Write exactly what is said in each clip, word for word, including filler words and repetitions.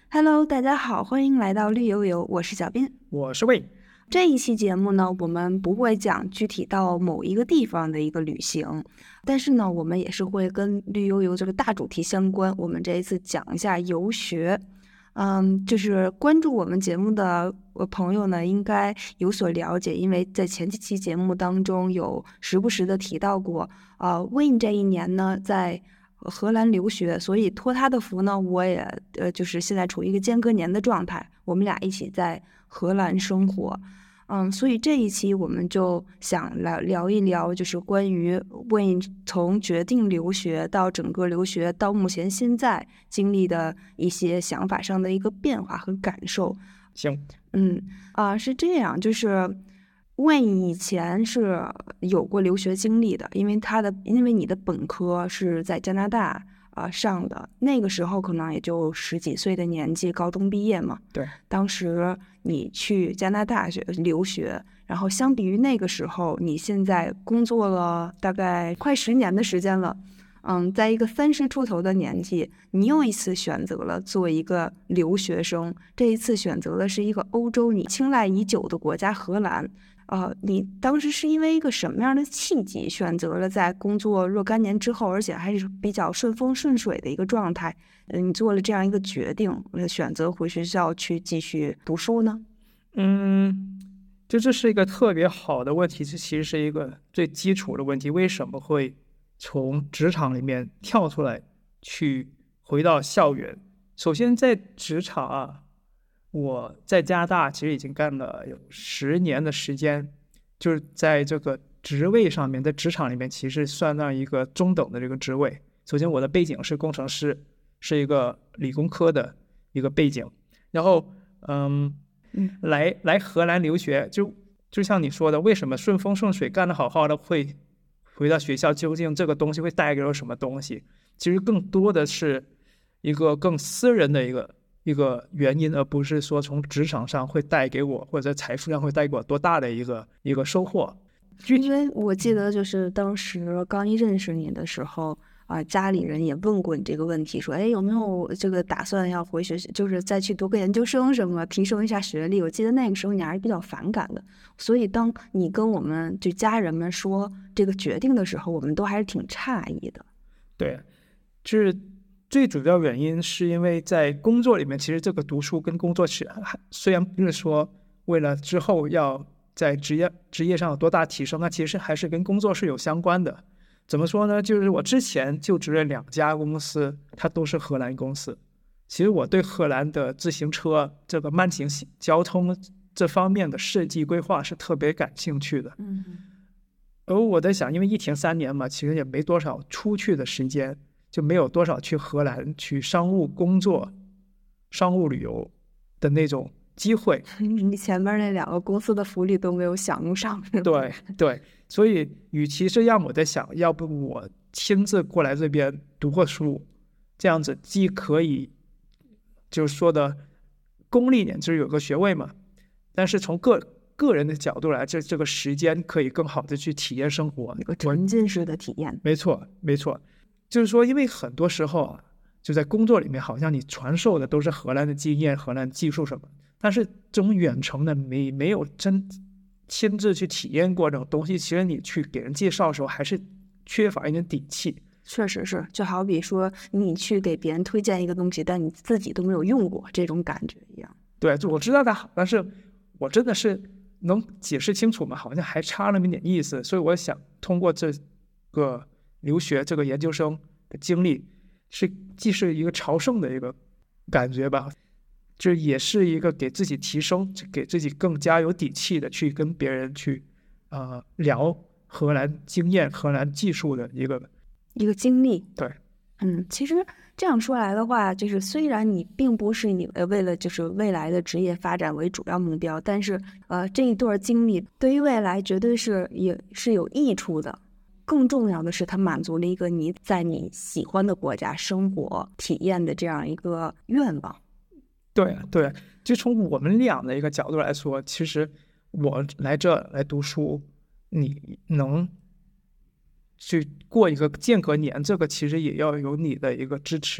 Hello， 大家好，欢迎来到绿油油，我是小斌， 我是魏。 这一期节目呢，我们不会讲具体到某一个地方的一个旅行，但是呢，我们也是会跟绿油油这个大主题相关。我们这一次讲一下游学，嗯，就是关注我们节目的朋友呢，应该有所了解，因为在前几期节目当中有时不时的提到过，呃，Wayne 这一年呢在荷兰留学，所以托他的福呢，我也呃就是现在处于一个间隔年的状态，我们俩一起在荷兰生活。嗯，所以这一期我们就想来聊一聊，就是关于Wayne从决定留学到整个留学到目前现在经历的一些想法上的一个变化和感受。 行， 嗯啊、呃，是这样，就是Wayne以前是有过留学经历的，因为他的因为你的本科是在加拿大啊、呃、上的，那个时候可能也就十几岁的年纪，高中毕业嘛。 对， 当时你去加拿大学留学，然后相比于那个时候，你现在工作了大概快十年的时间了。嗯，在一个三十出头的年纪，你又一次选择了做一个留学生，这一次选择的是一个欧洲你青睐已久的国家荷兰。呃，你当时是因为一个什么样的契机选择了在工作若干年之后，而且还是比较顺风顺水的一个状态，呃，你做了这样一个决定，选择回学校去继续读书呢？ 嗯，就这是一个特别好的问题，这其实是一个最基础的问题，为什么会从职场里面跳出来去回到校园？首先在职场啊，我在加拿大其实已经干了有十年的时间，就是在这个职位上面，在职场里面其实算上一个中等的这个职位。首先我的背景是工程师，是一个理工科的一个背景，然后嗯嗯， 来来荷兰留学，就就像你说的，为什么顺风顺水干得好好的会回到学校，究竟这个东西会带给我什么东西？其实更多的是一个更私人的一个一个原因，而不是说从职场上会带给我或者财富上会带给我多大的一个一个收获。 因为我记得就是当时刚一认识你的时候啊、呃，家里人也问过你这个问题，说，哎，有没有这个打算要回学，就是再去读个研究生什么，提升一下学历？我记得那个时候你还是比较反感的，所以当你跟我们就家人们说这个决定的时候，我们都还是挺诧异的。 对，就是最主要原因是因为在工作里面，其实这个读书跟工作是虽然不是说为了之后要在职业职业上有多大提升，那其实还是跟工作是有相关的。怎么说呢？就是我之前就职了两家公司，它都是荷兰公司。其实我对荷兰的自行车这个慢行交通这方面的设计规划是特别感兴趣的。 嗯， 而我在想，因为疫情三年嘛，其实也没多少出去的时间，就没有多少去荷兰去商务工作、商务旅游的那种机会。 你前面那两个公司的福利都没有享用上。 对对，所以与其这样，我在想，要不我亲自过来这边读个书，这样子既可以就是说的功利一点，就是有个学位嘛，但是从个个人的角度来，这这个时间可以更好的去体验生活， 一个沉浸式的体验。 没错没错，就是说，因为很多时候啊，就在工作里面，好像你传授的都是荷兰的经验、荷兰技术什么，但是这种远程的没没有真亲自去体验过这种东西，其实你去给人介绍的时候，还是缺乏一点底气。 确实是，就好比说你去给别人推荐一个东西，但你自己都没有用过，这种感觉一样。 对，我知道它好，但是我真的是能解释清楚吗？好像还差那么一点意思。所以我想通过这个留学这个研究生的经历，是既是一个朝圣的一个感觉吧，这也是一个给自己提升、给自己更加有底气的去跟别人去呃聊荷兰经验、荷兰技术的一个一个经历。 对， 嗯，其实这样说来的话，就是虽然你并不是你呃为了就是未来的职业发展为主要目标，但是呃这一段经历对于未来绝对是也是有益处的。更重要的是，它满足了一个你在你喜欢的国家生活体验的这样一个愿望。 对对，就从我们俩的一个角度来说，其实我来这来读书，你能去过一个间隔年，这个其实也要有你的一个支持。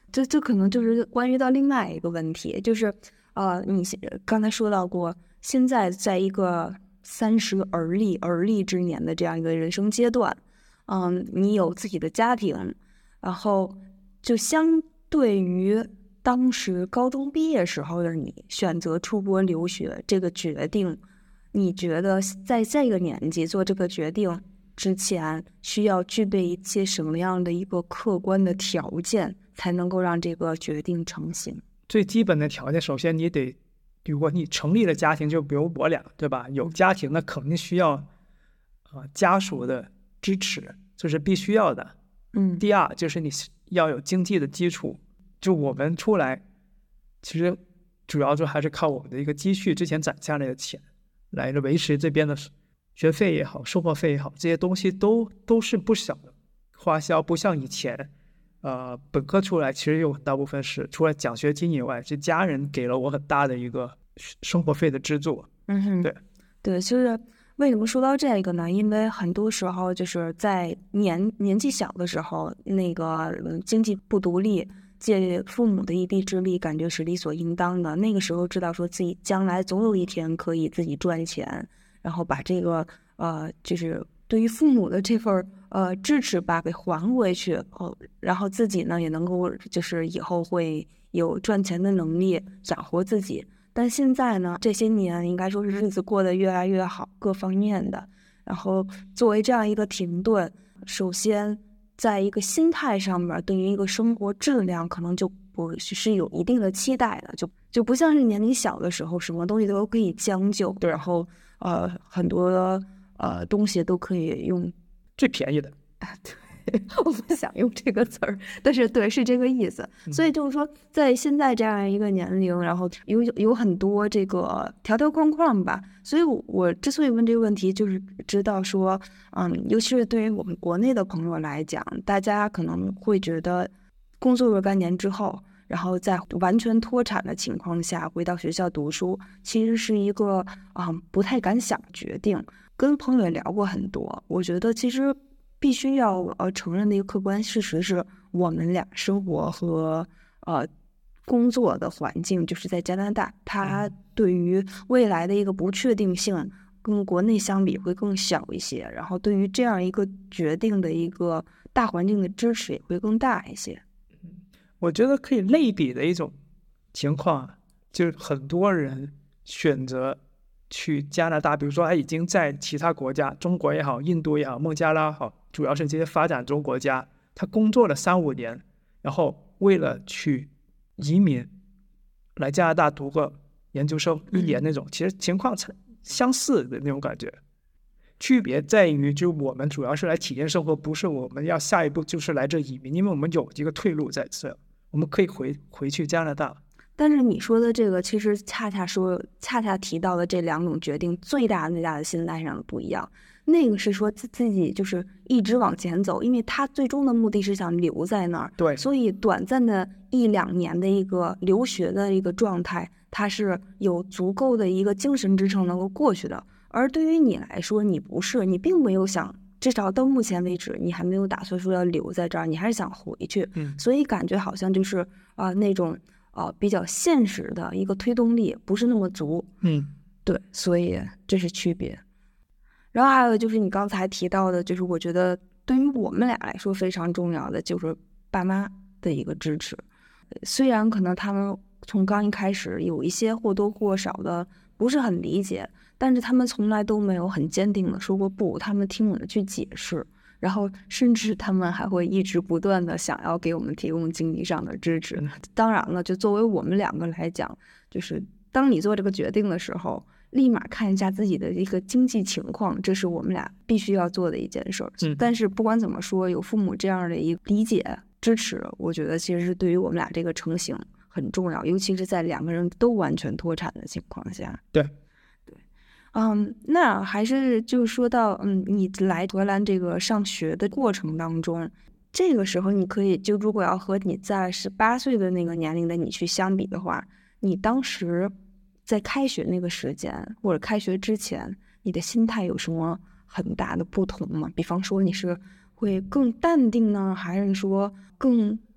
这这可能就是关于到另外一个问题，就是呃，你刚才说到过，现在在一个三十而立而立之年的这样一个人生阶段，嗯，你有自己的家庭，然后就相对于当时高中毕业时候的你选择出国留学这个决定，你觉得在这个年纪做这个决定之前，需要具备一些什么样的一个客观的条件，才能够让这个决定成型？ 最基本的条件，首先你得，如果你成立了家庭，就比如我俩，对吧？有家庭，那肯定需要啊、呃、家属的支持，这是必须要的。 嗯， 第二就是你要有经济的基础，就我们出来，其实主要就还是靠我们的一个积蓄，之前攒下来的钱，来维持这边的学费也好，生活费也好，这些东西都都是不小的花销，不像以前。呃，本科出来其实有很大部分是除了奖学金以外，是家人给了我很大的一个生活费的资助。 嗯哼， 对对，就是为什么说到这个呢？因为很多时候就是在年年纪小的时候，那个经济不独立，借父母的一臂之力，感觉是理所应当的。那个时候知道说自己将来总有一天可以自己赚钱，然后把这个呃，就是对于父母的这份呃支持吧给还回去，哦，然后自己呢也能够就是以后会有赚钱的能力养活自己。但现在呢，这些年应该说是日子过得越来越好，各方面的。然后作为这样一个停顿，首先在一个心态上面，对于一个生活质量，可能就不是有一定的期待的，就就不像是年龄小的时候，什么东西都可以将就， 对， 然后呃很多呃东西都可以用最便宜的。 对，我不想用这个词儿，但是对，是这个意思。所以就是说，在现在这样一个年龄，然后有有很多这个条条框框吧。所以我，我之所以问这个问题，就是知道说，嗯，尤其是对于我们国内的朋友来讲，大家可能会觉得，工作若干年之后，然后在完全脱产的情况下回到学校读书，其实是一个啊、嗯、不太敢想决定。跟朋友也聊过很多，我觉得其实必须要呃承认的一个客观事实是，我们俩生活和呃工作的环境就是在加拿大，它对于未来的一个不确定性跟国内相比会更小一些，然后对于这样一个决定的一个大环境的支持也会更大一些。 我觉得可以类比的一种情况，就是很多人选择去加拿大，比如说他已经在其他国家，中国也好，印度也好，孟加拉也好，主要是这些发展中国家，他工作了三五年，然后为了去移民来加拿大读个研究生一年那种，其实情况相似的那种感觉。区别在于，就我们主要是来体验生活，不是我们要下一步就是来这移民，因为我们有一个退路在这，我们可以回回去加拿大。 但是你说的这个，其实恰恰说，恰恰提到的这两种决定，最大最大的心态上的不一样。那个是说自自己就是一直往前走，因为他最终的目的是想留在那儿， 对， 所以短暂的一两年的一个留学的一个状态，他是有足够的一个精神支撑能够过去的。而对于你来说，你不是，你并没有想，至少到目前为止，你还没有打算说要留在这儿，你还是想回去， 嗯， 所以感觉好像就是啊、呃、那种。呃，比较现实的一个推动力不是那么足， 嗯， 对，所以这是区别。然后还有就是你刚才提到的，就是我觉得对于我们俩来说非常重要的，就是爸妈的一个支持。虽然可能他们从刚一开始有一些或多或少的不是很理解，但是他们从来都没有很坚定的说过不，他们听我们去解释。然后甚至他们还会一直不断的想要给我们提供经济上的支持。当然了，就作为我们两个来讲，就是当你做这个决定的时候，立马看一下自己的一个经济情况，这是我们俩必须要做的一件事儿。 嗯， 但是不管怎么说，有父母这样的一个理解支持，我觉得其实是对于我们俩这个成型很重要，尤其是在两个人都完全脱产的情况下。 对。 嗯，那还是就说到，嗯，你来荷兰这个上学的过程当中，这个时候你可以就如果要和你在十八岁的那个年龄的你去相比的话，你当时在开学那个时间或者开学之前，你的心态有什么很大的不同吗？比方说你是会更淡定呢，还是说更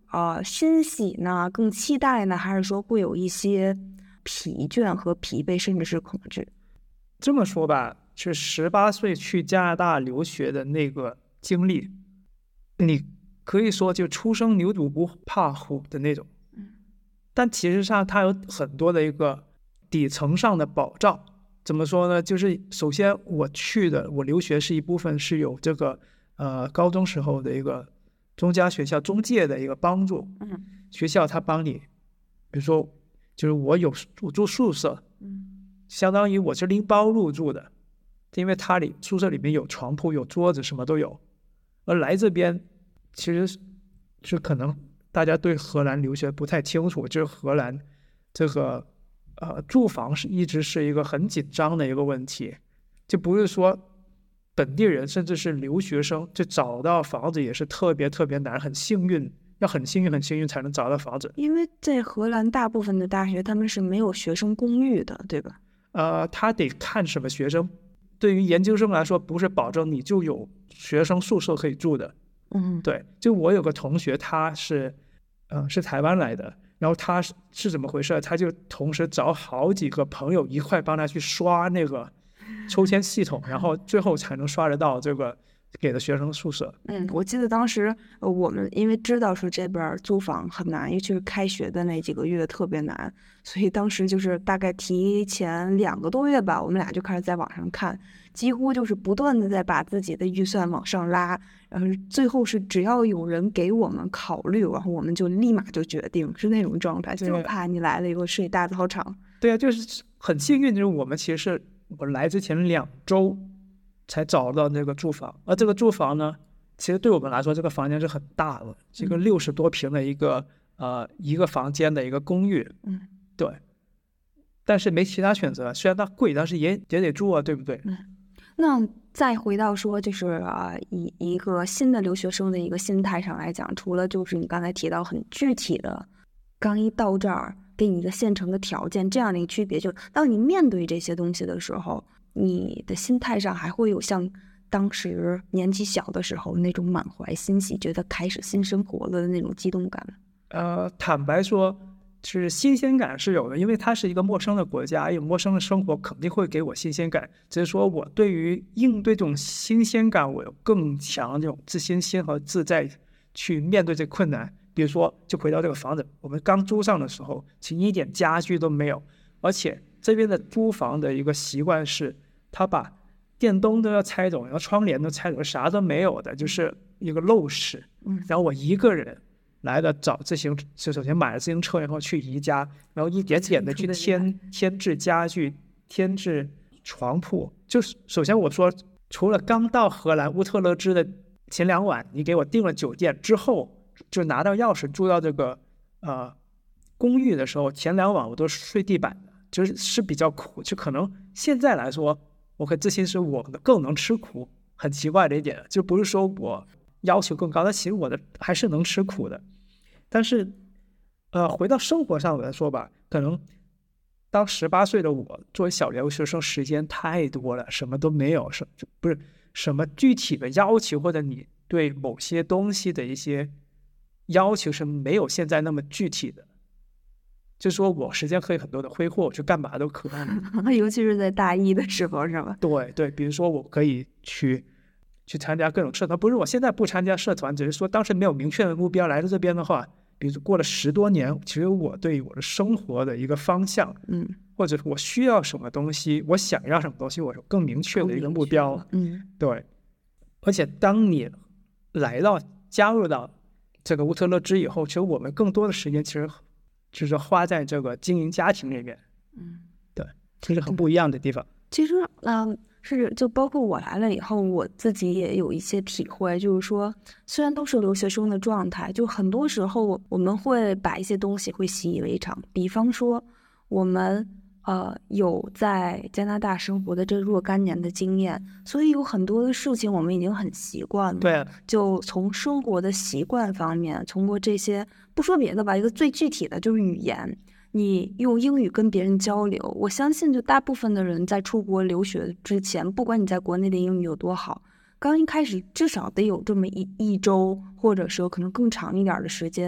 呃欣喜呢，更期待呢，还是说会有一些疲倦和疲惫，甚至是恐惧？ 这么说吧，是十八岁去加拿大留学的那个经历，你可以说就初生牛犊不怕虎的那种，但其实上它有很多的一个底层上的保障。怎么说呢？就是首先我去的，我留学是一部分是有这个呃高中时候的一个中加学校中介的一个帮助， 嗯， 学校他帮你，比如说就是我有我住宿舍， 嗯， 相当于我是拎包入住的，因为它里宿舍里面有床铺有桌子什么都有。而来这边其实是可能大家对荷兰留学不太清楚，就是荷兰这个呃住房是一直是一个很紧张的一个问题，就不是说本地人甚至是留学生就找到房子也是特别特别难，很幸运要很幸运很幸运才能找到房子。 因为在荷兰大部分的大学他们是没有学生公寓的，对吧？ 呃，他得看什么学生。对于研究生来说，不是保证你就有学生宿舍可以住的。 嗯， 对，就我有个同学，他是，呃，是台湾来的，然后他是是怎么回事？他就同时找好几个朋友一块帮他去刷那个抽签系统，然后最后才能刷得到这个给的学生宿舍。 嗯，我记得当时呃我们因为知道说这边租房很难，尤其是开学的那几个月特别难，所以当时就是大概提前两个多月吧，我们俩就开始在网上看，几乎就是不断的在把自己的预算往上拉，然后最后是只要有人给我们考虑，然后我们就立马就决定，是那种状态，就怕你来了以后是一大操场。 对啊，就是很幸运，就是我们其实是我来之前两周才找到那个住房，而这个住房呢，其实对我们来说，这个房间是很大的，是一个六十多平的一个呃一个房间的一个公寓。 嗯， 对。但是没其他选择，虽然它贵，但是也也得住啊，对不对？ 嗯。那再回到说，就是啊，以一个新的留学生的一个心态上来讲，除了就是你刚才提到很具体的，刚一到这儿给你一个现成的条件这样的一个区别，就当你面对这些东西的时候，你的心态上还会有像当时年纪小的时候那种满怀欣喜，觉得开始新生活了的那种激动感吗？ 呃，坦白说，是新鲜感是有的，因为它是一个陌生的国家，有陌生的生活，肯定会给我新鲜感。只是说我对于应对这种新鲜感，我有更强的这种自信心和自在去面对这困难。比如说，就回到这个房子，我们刚租上的时候，其实一点家具都没有，而且这边的租房的一个习惯是，他把电灯都要拆走，然后窗帘都拆走，啥都没有的，就是一个陋室。 嗯， 然后我一个人来的找自行车，首先买了自行车，然后去宜家，然后一点点的去添添置家具，添置床铺。就是首先我说，除了刚到荷兰乌特勒支的前两晚，你给我订了酒店之后，就拿到钥匙住到这个呃公寓的时候，前两晚我都是睡地板的，就是是比较苦。就可能现在来说，我很自信是我更能吃苦，很奇怪的一点，就不是说我要求更高，但其实我的还是能吃苦的。但是，呃，回到生活上来说吧，可能当十八岁的我作为小留学生，时间太多了，什么都没有，什不是什么具体的要求，或者你对某些东西的一些要求是没有现在那么具体的。就是说我时间可以很多的挥霍，我去干嘛都可以。 尤其是在大一的时候，是吧？ 对对，比如说我可以去去参加各种社团，不是我现在不参加社团，只是说当时没有明确的目标。来到这边的话，比如过了十多年，其实我对我的生活的一个方向， 嗯， 或者我需要什么东西，我想要什么东西，我有更明确的一个目标。 嗯， 对。而且当你来到加入到这个乌特勒支以后，其实我们更多的时间其实就是花在这个经营家庭里面。 嗯， 对，这是很不一样的地方。 其实，嗯。是，就包括我来了以后，我自己也有一些体会，就是说，虽然都是留学生的状态，就很多时候我们会把一些东西会习以为常，比方说，我们呃有在加拿大生活的这若干年的经验，所以有很多的事情我们已经很习惯了。 对， 就从生活的习惯方面，通过这些，不说别的吧，一个最具体的就是语言。你用英语跟别人交流，我相信就大部分的人在出国留学之前，不管你在国内的英语有多好，刚一开始至少得有这么一一周，或者说可能更长一点的时间，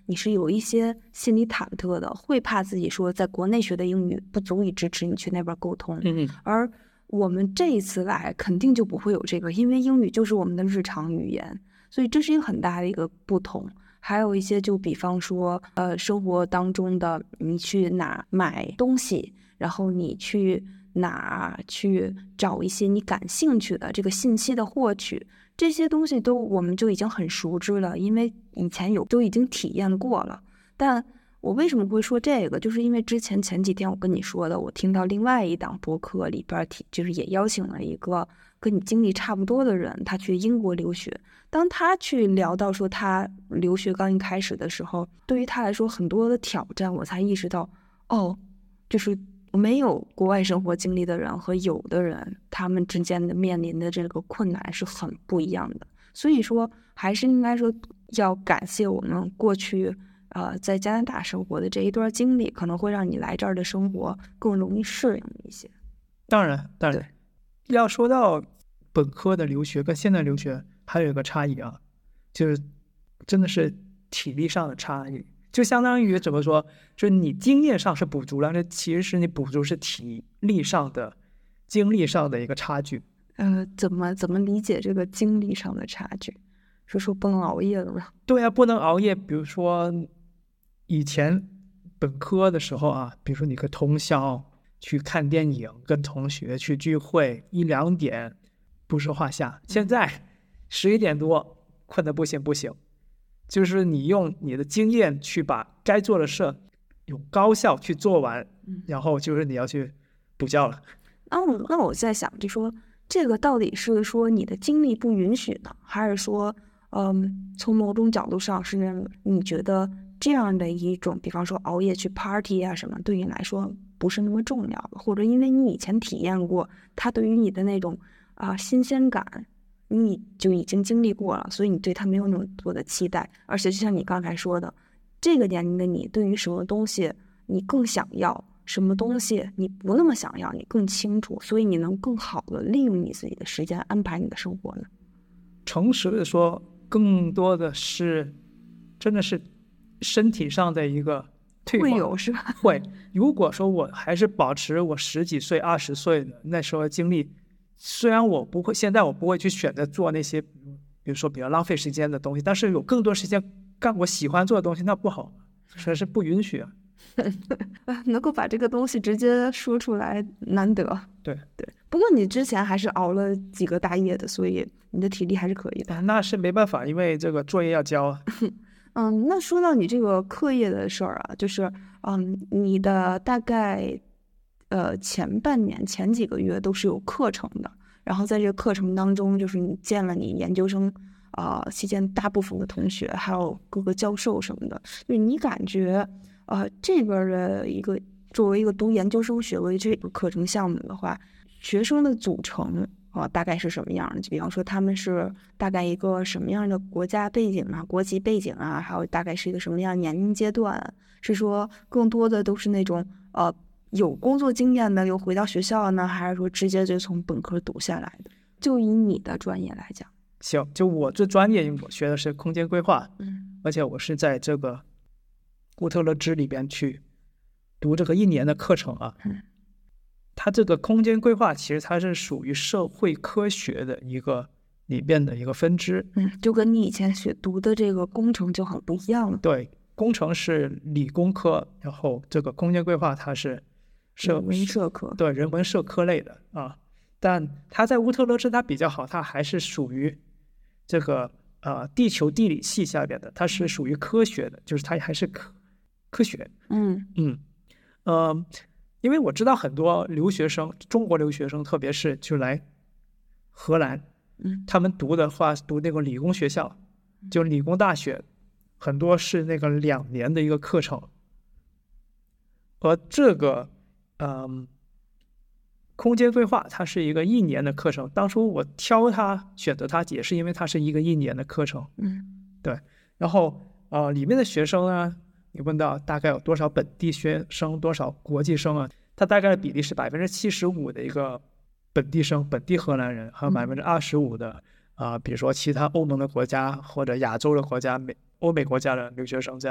你是有一些心理忐忑的，会怕自己说在国内学的英语不足以支持你去那边沟通。 嗯而我们这一次来肯定就不会有这个，因为英语就是我们的日常语言，所以这是一个很大的一个不同。还有一些就比方说呃生活当中的，你去哪买东西，然后你去哪去找一些你感兴趣的这个信息的获取，这些东西都我们就已经很熟知了，因为以前有都已经体验过了。但我为什么会说这个，就是因为之前前几天我跟你说的，我听到另外一档播客里边提，就是也邀请了一个跟你经历差不多的人，他去英国留学。当他去聊到说他留学刚一开始的时候，对于他来说很多的挑战，我才意识到，哦，就是没有国外生活经历的人和有的人，他们之间的面临的这个困难是很不一样的。所以说，还是应该说要感谢我们过去呃在加拿大生活的这一段经历，可能会让你来这儿的生活更容易适应一些。 当然，当然，要说到本科的留学跟现在留学还有一个差异啊，就是真的是体力上的差异，就相当于怎么说，就是你经验上是补足了，那其实是你补足是体力上的、精力上的一个差距。 呃，怎么怎么理解这个精力上的差距？是说不能熬夜了吗？ 对啊，不能熬夜。比如说以前本科的时候啊，比如说你可以通宵去看电影，跟同学去聚会，一两点不说话下。现在十一点多困得不行不行，就是你用你的经验去把该做的事有高效去做完，然后就是你要去补觉了。 那我那我在想，就说这个到底是说你的精力不允许呢，还是说，嗯，从某种角度上是你觉得这样的一种，比方说熬夜去 party 啊什么，对你来说不是那么重要的，或者因为你以前体验过，它对于你的那种啊、新鲜感，你就已经经历过了，所以你对它没有那么多的期待。而且就像你刚才说的，这个年龄的你对于什么东西你更想要，什么东西你不那么想要，你更清楚，所以你能更好的利用你自己的时间，安排你的生活呢？ 诚实的说，更多的是真的是身体上的一个退化。 会有是吧？ 会。如果说我还是保持我十几岁、二十岁的那时候的经历，虽然我不会，现在我不会去选择做那些，比如说比较浪费时间的东西，但是有更多时间干我喜欢做的东西，那不好，这是不允许啊。 能够把这个东西直接说出来难得。 对对，不过你之前还是熬了几个大夜的，所以你的体力还是可以的。 那是没办法，因为这个作业要交啊。 嗯，那说到你这个课业的事儿啊，就是嗯，你的大概呃前半年前几个月都是有课程的，然后在这个课程当中，就是你见了你研究生啊、呃、期间大部分的同学，还有各个教授什么的，就是你感觉呃这边的一个作为一个读研究生学位这个课程项目的话，学生的组成啊、呃，大概是什么样的？就比方说他们是大概一个什么样的国家背景啊、国籍背景啊，还有大概是一个什么样的年龄阶段啊？是说更多的都是那种呃有工作经验的，又回到学校呢，还是说直接就从本科读下来的？就以你的专业来讲， 行，就我这专业，我学的是空间规划， 嗯， 而且我是在这个乌特勒支里边去读这个一年的课程啊。 嗯， 它这个空间规划其实它是属于社会科学的一个里边的一个分支。 嗯，就跟你以前学读的这个工程就很不一样了。 对，工程是理工科，然后这个空间规划它是社人文社科， 对人文社科类的啊。但它在乌特勒支它比较好，它还是属于这个呃地球地理系下边的，它是属于科学的，就是它还是科科学。 嗯嗯呃，因为我知道很多留学生，中国留学生，特别是就来荷兰， 嗯， 他们读的话读那个理工学校，就理工大学，很多是那个两年的一个课程，而这个嗯。空间规划它是一个一年的课程，当初我挑它选择它也是因为它是一个一年的课程。 嗯， 对。然后呃，里面的学生呢，你问到大概有多少本地学生，多少国际生啊？它大概的比例是百分之七十五的一个本地生，本地荷兰人，还有百分之二十五的啊、呃，比如说其他欧盟的国家或者亚洲的国家、美欧美国家的留学生这样子。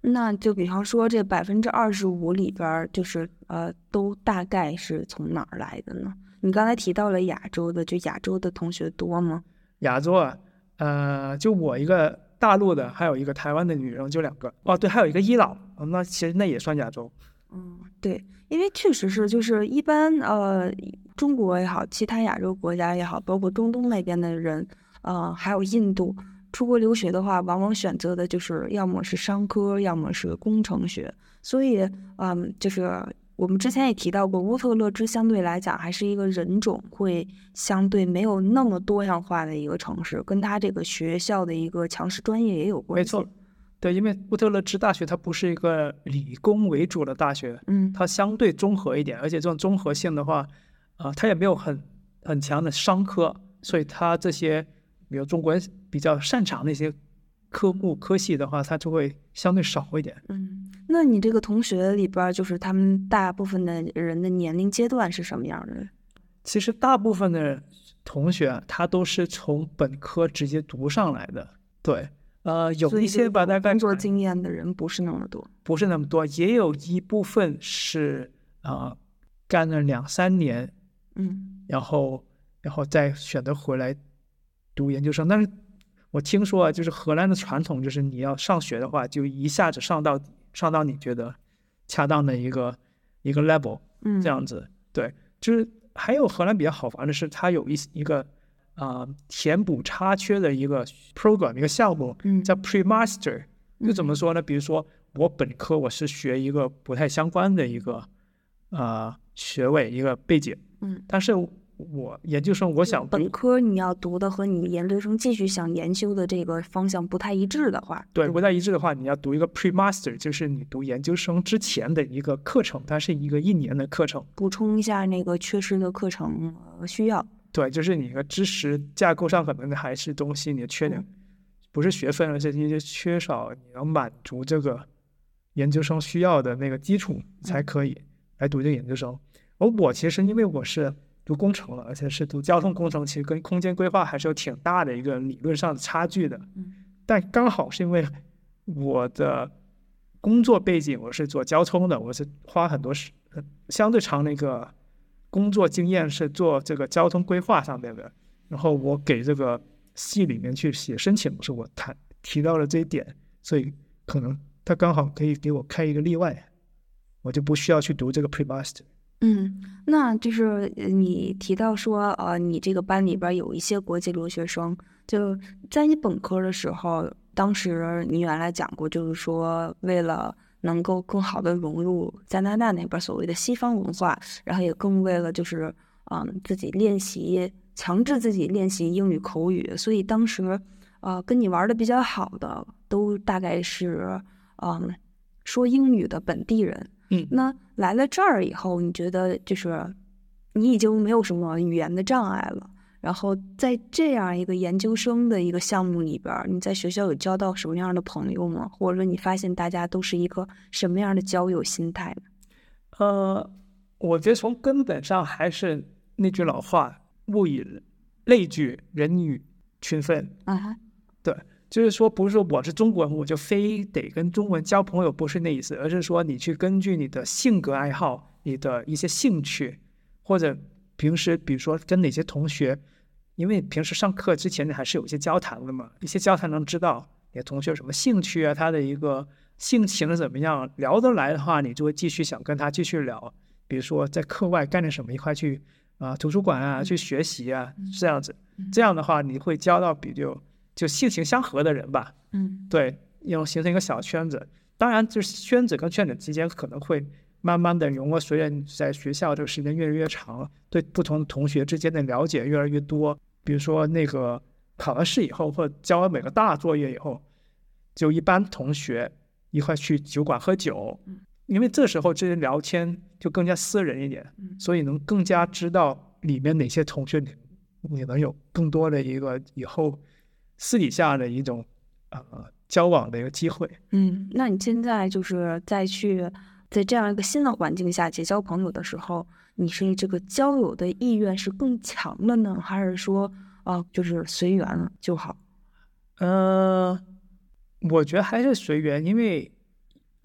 那就比方说这百分之二十五里边，就是呃，都大概是从哪儿来的呢？你刚才提到了亚洲的，就亚洲的同学多吗？ 亚洲啊，呃，就我一个大陆的，还有一个台湾的女生，就两个。哦，对，还有一个伊朗，那其实那也算亚洲。 嗯，对，因为确实是，就是一般呃，中国也好，其他亚洲国家也好，包括中东那边的人，呃，还有印度。出国留学的话，往往选择的就是要么是商科，要么是工程学。所以，嗯，就是我们之前也提到过，乌特勒支相对来讲还是一个人种会相对没有那么多样化的一个城市，跟它这个学校的一个强势专业也有关系。 没错，对，因为乌特勒支大学它不是一个理工为主的大学， 嗯， 它相对综合一点，而且这种综合性的话，啊、呃，它也没有很很强的商科，所以它这些。比如中国人比较擅长的一些科目科系的话，它就会相对少一点。 嗯，那你这个同学里边，就是他们大部分的人的年龄阶段是什么样的？ 其实大部分的同学他都是从本科直接读上来的。对，呃，有一些吧，大概工作经验的人不是那么多， 不是那么多，也有一部分是啊、呃、干了两三年， 嗯， 然后然后再选择回来读研究生。但是我听说啊，就是荷兰的传统就是你要上学的话，就一下子上到上到你觉得恰当的一个一个 level， 这样子。 嗯、 对，就是还有荷兰比较好玩的是，它有一一个啊、呃、填补差缺的一个 program 一个项目，叫 pre-master。就怎么说呢？比如说我本科我是学一个不太相关的一个呃学位一个背景， 嗯， 但是我研究生我想本科你要读的和你研究生继续想研究的这个方向不太一致的话， 对，不太一致的话，你要读一个 pre-master， 就是你读研究生之前的一个课程，它是一个一年的课程， 补充一下那个缺失的课程需要。 对，就是你的知识架构上可能还是东西你缺点，不是学分，而是一些缺少，你要满足这个研究生需要的那个基础才可以来读这个研究生。而我其实因为我是读工程了，而且是读交通工程，其实跟空间规划还是有挺大的一个理论上的差距的。但刚好是因为我的工作背景，我是做交通的，我是花很多时相对长的一个工作经验是做这个交通规划上面的。然后我给这个系里面去写申请，是我谈提到了这一点，所以可能他刚好可以给我开一个例外，我就不需要去读这个 pre-master。 嗯，那就是你提到说，呃，你这个班里边有一些国际留学生，就在你本科的时候，当时你原来讲过，就是说为了能够更好的融入加拿大那边所谓的西方文化，然后也更为了就是嗯自己练习，强制自己练习英语口语，所以当时呃跟你玩的比较好的都大概是嗯说英语的本地人。 嗯， 那来了这儿以后，你觉得就是你已经没有什么语言的障碍了，然后在这样一个研究生的一个项目里边，你在学校有交到什么样的朋友吗？或者说你发现大家都是一个什么样的交友心态呢？ 呃，我觉得从根本上还是那句老话，物以类聚，人以群分。 啊， 对。就是说，不是说我是中国人，我就非得跟中国人交朋友，不是那意思，而是说你去根据你的性格爱好、你的一些兴趣，或者平时比如说跟哪些同学，因为平时上课之前你还是有一些交谈的嘛，一些交谈能知道你的同学有什么兴趣啊，他的一个性情怎么样，聊得来的话，你就会继续想跟他继续聊，比如说在课外干点什么，一块去啊、呃、图书馆啊去学习啊，这样子，这样的话你会交到比较。就性情相合的人吧， 嗯， 对，要形成一个小圈子。当然，就是圈子跟圈子之间可能会慢慢的融合，随着你在学校这个时间越来越长，对不同同学之间的了解越来越多。比如说那个考完试以后，或者交完每个大作业以后，就一般同学一块去酒馆喝酒，因为这时候这些聊天就更加私人一点，所以能更加知道里面哪些同学你你能有更多的一个以后。私底下的一种呃交往的一个机会。 嗯，那你现在就是再去在这样一个新的环境下结交朋友的时候，你是这个交友的意愿是更强了呢，还是说啊、呃、就是随缘就好？ 呃，我觉得还是随缘，因为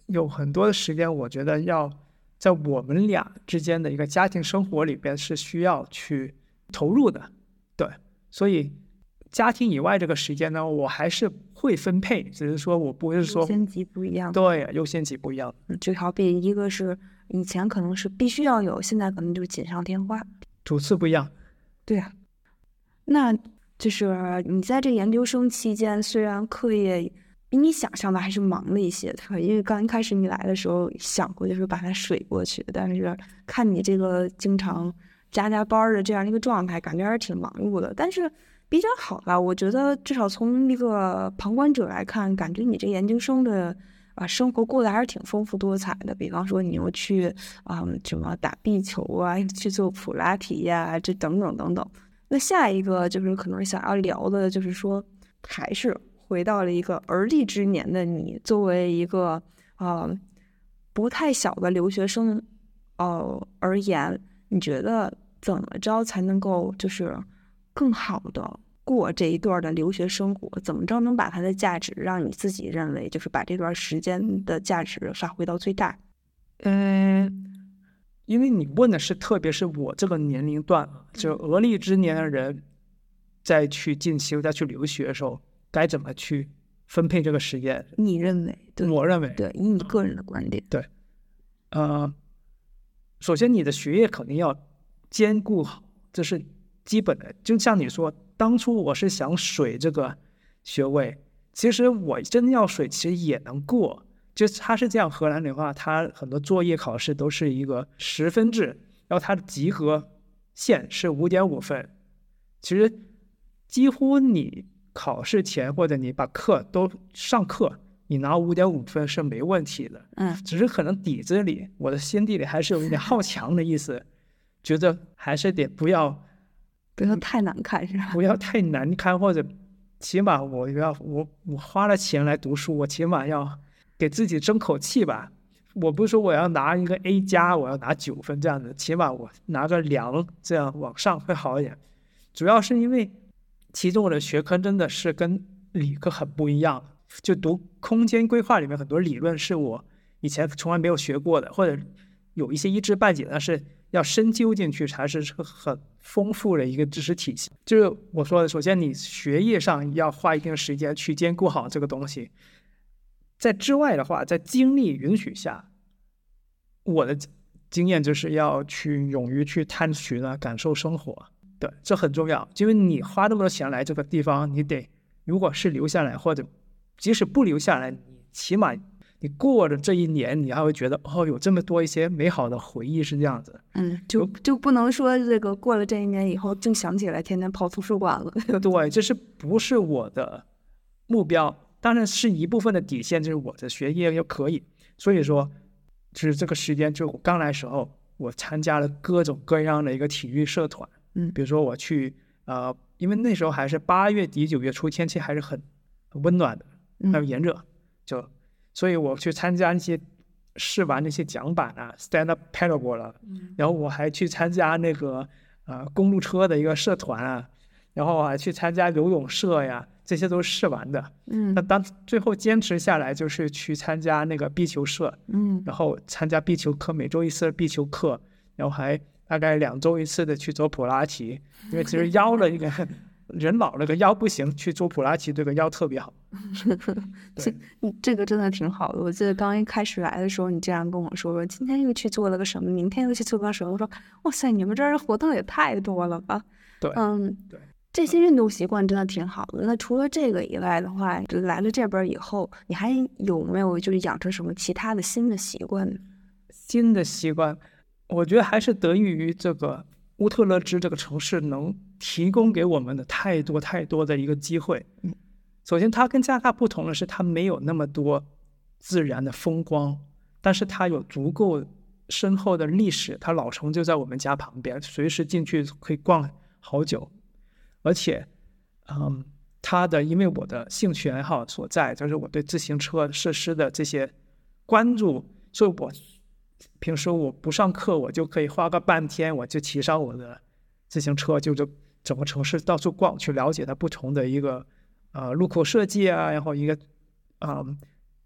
有很多的时间，我觉得要在我们俩之间的一个家庭生活里边是需要去投入的，对，所以家庭以外这个时间呢，我还是会分配，只是说我不是说优先级不一样。 对，优先级不一样。 就好比一个是以前可能是必须要有，现在可能就是锦上添花， 主次不一样。 对啊，那就是你在这研究生期间，虽然课业比你想象的还是忙了一些的，因为刚一开始你来的时候想过就是把它水过去，但是看你这个经常加加班的这样一个状态，感觉还是挺忙碌的，但是比较好吧。我觉得至少从一个旁观者来看，感觉你这研究生的啊生活过得还是挺丰富多彩的。比方说你又去啊、嗯、什么打壁球啊，去做普拉提呀、这等等等等。那下一个就是可能想要聊的，就是说还是回到了一个而立之年的你，作为一个啊、呃、不太小的留学生哦、呃、而言，你觉得怎么着才能够就是更好的过这一段的留学生活？怎么着能把它的价值让你自己认为就是把这段时间的价值发挥到最大？ 嗯。因为你问的是特别是我这个年龄段，就而立之年的人再去进修再去留学的时候该怎么去分配这个时间。 你认为？对， 我认为对，以你个人的观点。 对，呃，首先你的学业肯定要兼顾好，这是基本的。就像你说当初我是想水这个学位，其实我真要水其实也能过，就它是这样，荷兰的话它很多作业考试都是一个十分制，然后它的及格线是五点五分，其实几乎你考试前或者你把课都上课，你拿五点五分是没问题的。 嗯， 只是可能底子里我的心底里还是有一点好强的意思，觉得还是得不要不要太难看，是吧？ 不要太难看，或者起码我要我我花了钱来读书，我起码要给自己争口气吧。我不是说我要拿一个 A 加，我要拿九分这样的，起码我拿个两，这样往上会好一点。主要是因为其中我的学科真的是跟理科很不一样，就读空间规划里面很多理论是我以前从来没有学过的，或者有一些一知半解，但是要深究进去才是很丰富的一个知识体系。就是我说的，首先你学业上要花一定时间去兼顾好这个东西，在之外的话，在精力允许下，我的经验就是要去勇于去探寻啊，感受生活。对，这很重要，因为你花那么多钱来这个地方，你得如果是留下来，或者即使不留下来，你起码你过了这一年，你还会觉得哦，有这么多一些美好的回忆是这样子。 嗯，就就不能说这个过了这一年以后，正想起来天天泡图书馆了。 对，这是不是我的目标？当然是一部分的底线，就是我的学业又可以。所以说，就是这个时间，就我刚来的时候，我参加了各种各样的一个体育社团。 嗯， 比如说我去呃，因为那时候还是八月底九月初，天气还是很很温暖的，还有炎热，就所以我去参加那些试玩那些桨板啊 ，stand up paddleboard 啊，然后我还去参加那个呃公路车的一个社团啊，然后还去参加游泳社呀，这些都是试玩的。 嗯， 那当最后坚持下来，就是去参加那个壁球社， 嗯， 然后参加壁球课，每周一次的壁球课，然后还大概两周一次的去做普拉提，因为其实腰的一个人老了个腰不行，去做普拉提这个腰特别好。 这这个真的挺好的。我记得刚一开始来的时候，你这样跟我说说，今天又去做了个什么，明天又去做个什么。我说哇塞，你们这儿活动也太多了吧？ 对， 嗯， 对， 这些运动习惯真的挺好的。那除了这个以外的话，来了这边以后，你还有没有就是养成什么其他的新的习惯呢？ 新的习惯，我觉得还是得益于这个乌特勒支这个城市能提供给我们的太多太多的一个机会。 嗯， 首先它跟加拿大不同的是，它没有那么多自然的风光，但是它有足够深厚的历史，它老城就在我们家旁边，随时进去可以逛好久。而且嗯，它的因为我的兴趣爱好所在，就是我对自行车设施的这些关注，所以我平时我不上课，我就可以花个半天，我就骑上我的自行车，就就整个城市到处逛，去了解它不同的一个呃路口设计啊，然后一个嗯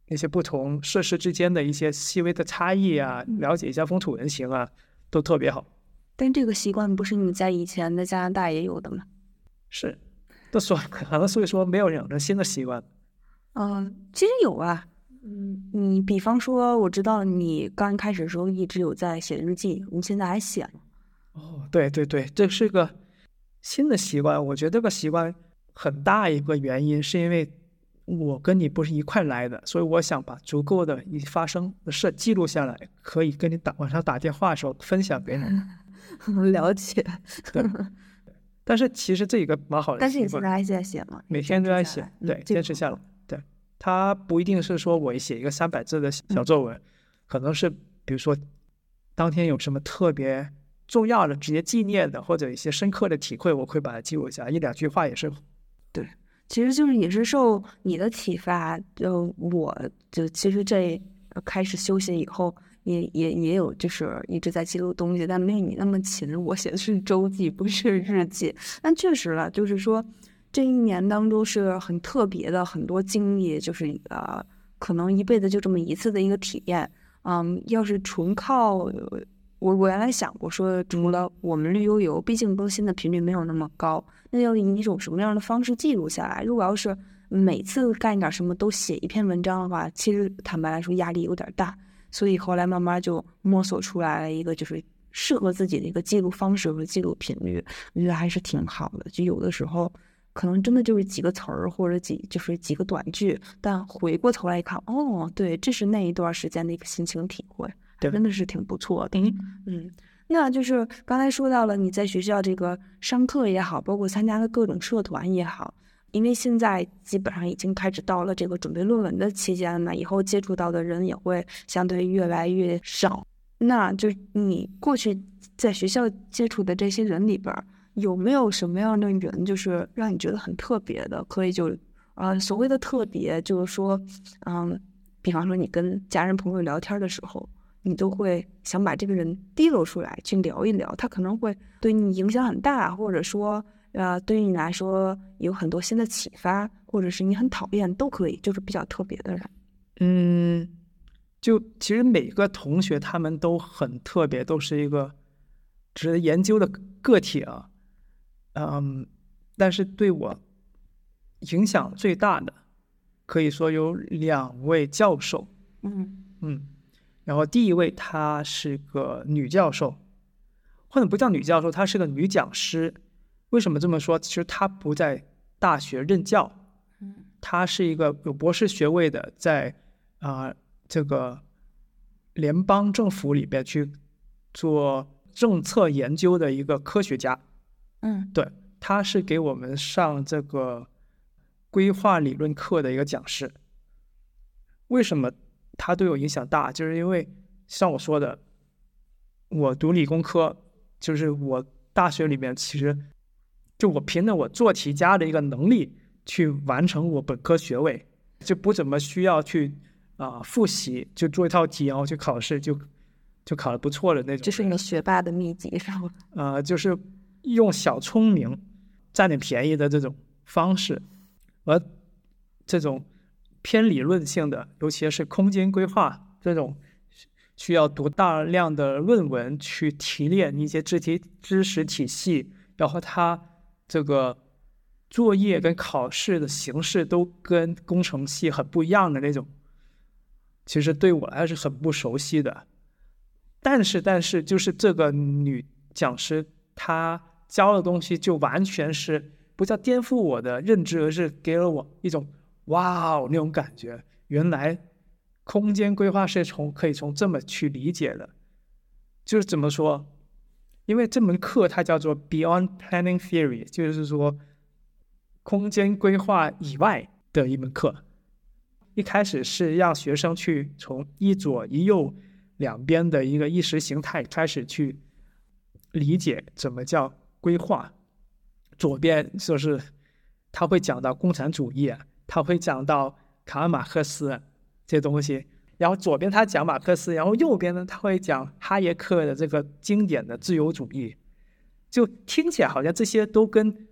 那些不同设施之间的一些细微的差异啊，了解一下风土人情啊，都特别好。 但这个习惯不是你在以前的加拿大也有的吗？ 是，都说可能所以说没有养成新的习惯。 嗯，其实有啊。嗯，你比方说，我知道你刚开始的时候一直有在写日记，你现在还写了。 哦，对对对，这是个新的习惯。我觉得这个习惯很大一个原因是因为我跟你不是一块来的，所以我想把足够的已发生的事记录下来，可以跟你打晚上打电话的时候分享给你。 了解。 对，但是其实这一个蛮好的习惯。 但是你现在还在写吗？ 每天都在写，对，坚持下来。对，它不一定是说我写一个三百字的小作文，嗯、可能是比如说当天有什么特别重要的、直接纪念的，或者一些深刻的体会，我会把它记录下来，一两句话也是。 对，其实就是也是受你的启发，就我就其实这开始休息以后。也也也有，就是一直在记录东西，但没有你那么勤。我写的是周记，不是日记。但确实了，就是说这一年当中是很特别的，很多经历，就是呃，可能一辈子就这么一次的一个体验。嗯，要是纯靠我，我原来想过说，除了我们绿油油，毕竟更新的频率没有那么高，那要以一种什么样的方式记录下来？如果要是每次干一点什么都写一篇文章的话，其实坦白来说压力有点大。所以后来慢慢就摸索出来了一个就是适合自己的一个记录方式和记录频率，我觉得还是挺好的。就有的时候可能真的就是几个词儿或者几就是几个短句，但回过头来一看，哦，对，这是那一段时间的一个心情体会，真的是挺不错的。嗯嗯，那就是刚才说到了你在学校这个上课也好，包括参加的各种社团也好。因为现在基本上已经开始到了这个准备论文的期间了嘛，以后接触到的人也会相对越来越少。那就你过去在学校接触的这些人里边，有没有什么样的人，就是让你觉得很特别的？可以就呃所谓的特别，就是说，嗯，比方说你跟家人朋友聊天的时候，你都会想把这个人提溜出来去聊一聊，他可能会对你影响很大，或者说。呃，对于你来说有很多新的启发，或者是你很讨厌都可以，就是比较特别的人。 嗯，就其实每个同学他们都很特别，都是一个值得研究的个体啊。嗯，但是对我影响最大的，可以说有两位教授。 嗯嗯，然后第一位她是个女教授，或者不叫女教授，她是个女讲师。为什么这么说？其实他不在大学任教，他是一个有博士学位的，在啊、呃、这个联邦政府里边去做政策研究的一个科学家。 嗯， 对，他是给我们上这个规划理论课的一个讲师。为什么他对我影响大？就是因为像我说的，我读理工科，就是我大学里面其实。就我凭着我做题家的一个能力去完成我本科学位，就不怎么需要去啊、呃、复习，就做一套题然后去考试，就就考得不错的那种。 这是你学霸的秘籍是吗？ 呃，就是用小聪明占点便宜的这种方式，而这种偏理论性的，尤其是空间规划这种，需要读大量的论文去提炼一些知题知识体系，然后它。这个作业跟考试的形式都跟工程系很不一样的那种，其实对我来说是很不熟悉的。但是，但是就是这个女讲师，她教的东西就完全是不叫颠覆我的认知，而是给了我一种哇哦那种感觉。原来空间规划是从可以从这么去理解的，就是怎么说？因为这门课它叫做 Beyond Planning Theory， 就是说空间规划以外的一门课。一开始是让学生去从一左一右两边的一个意识形态开始去理解怎么叫规划。左边就是他会讲到共产主义，他会讲到卡尔马克思这些东西。然后左边他讲马克思，然后右边呢他会讲哈耶克的这个经典的自由主义，就听起来好像这些都跟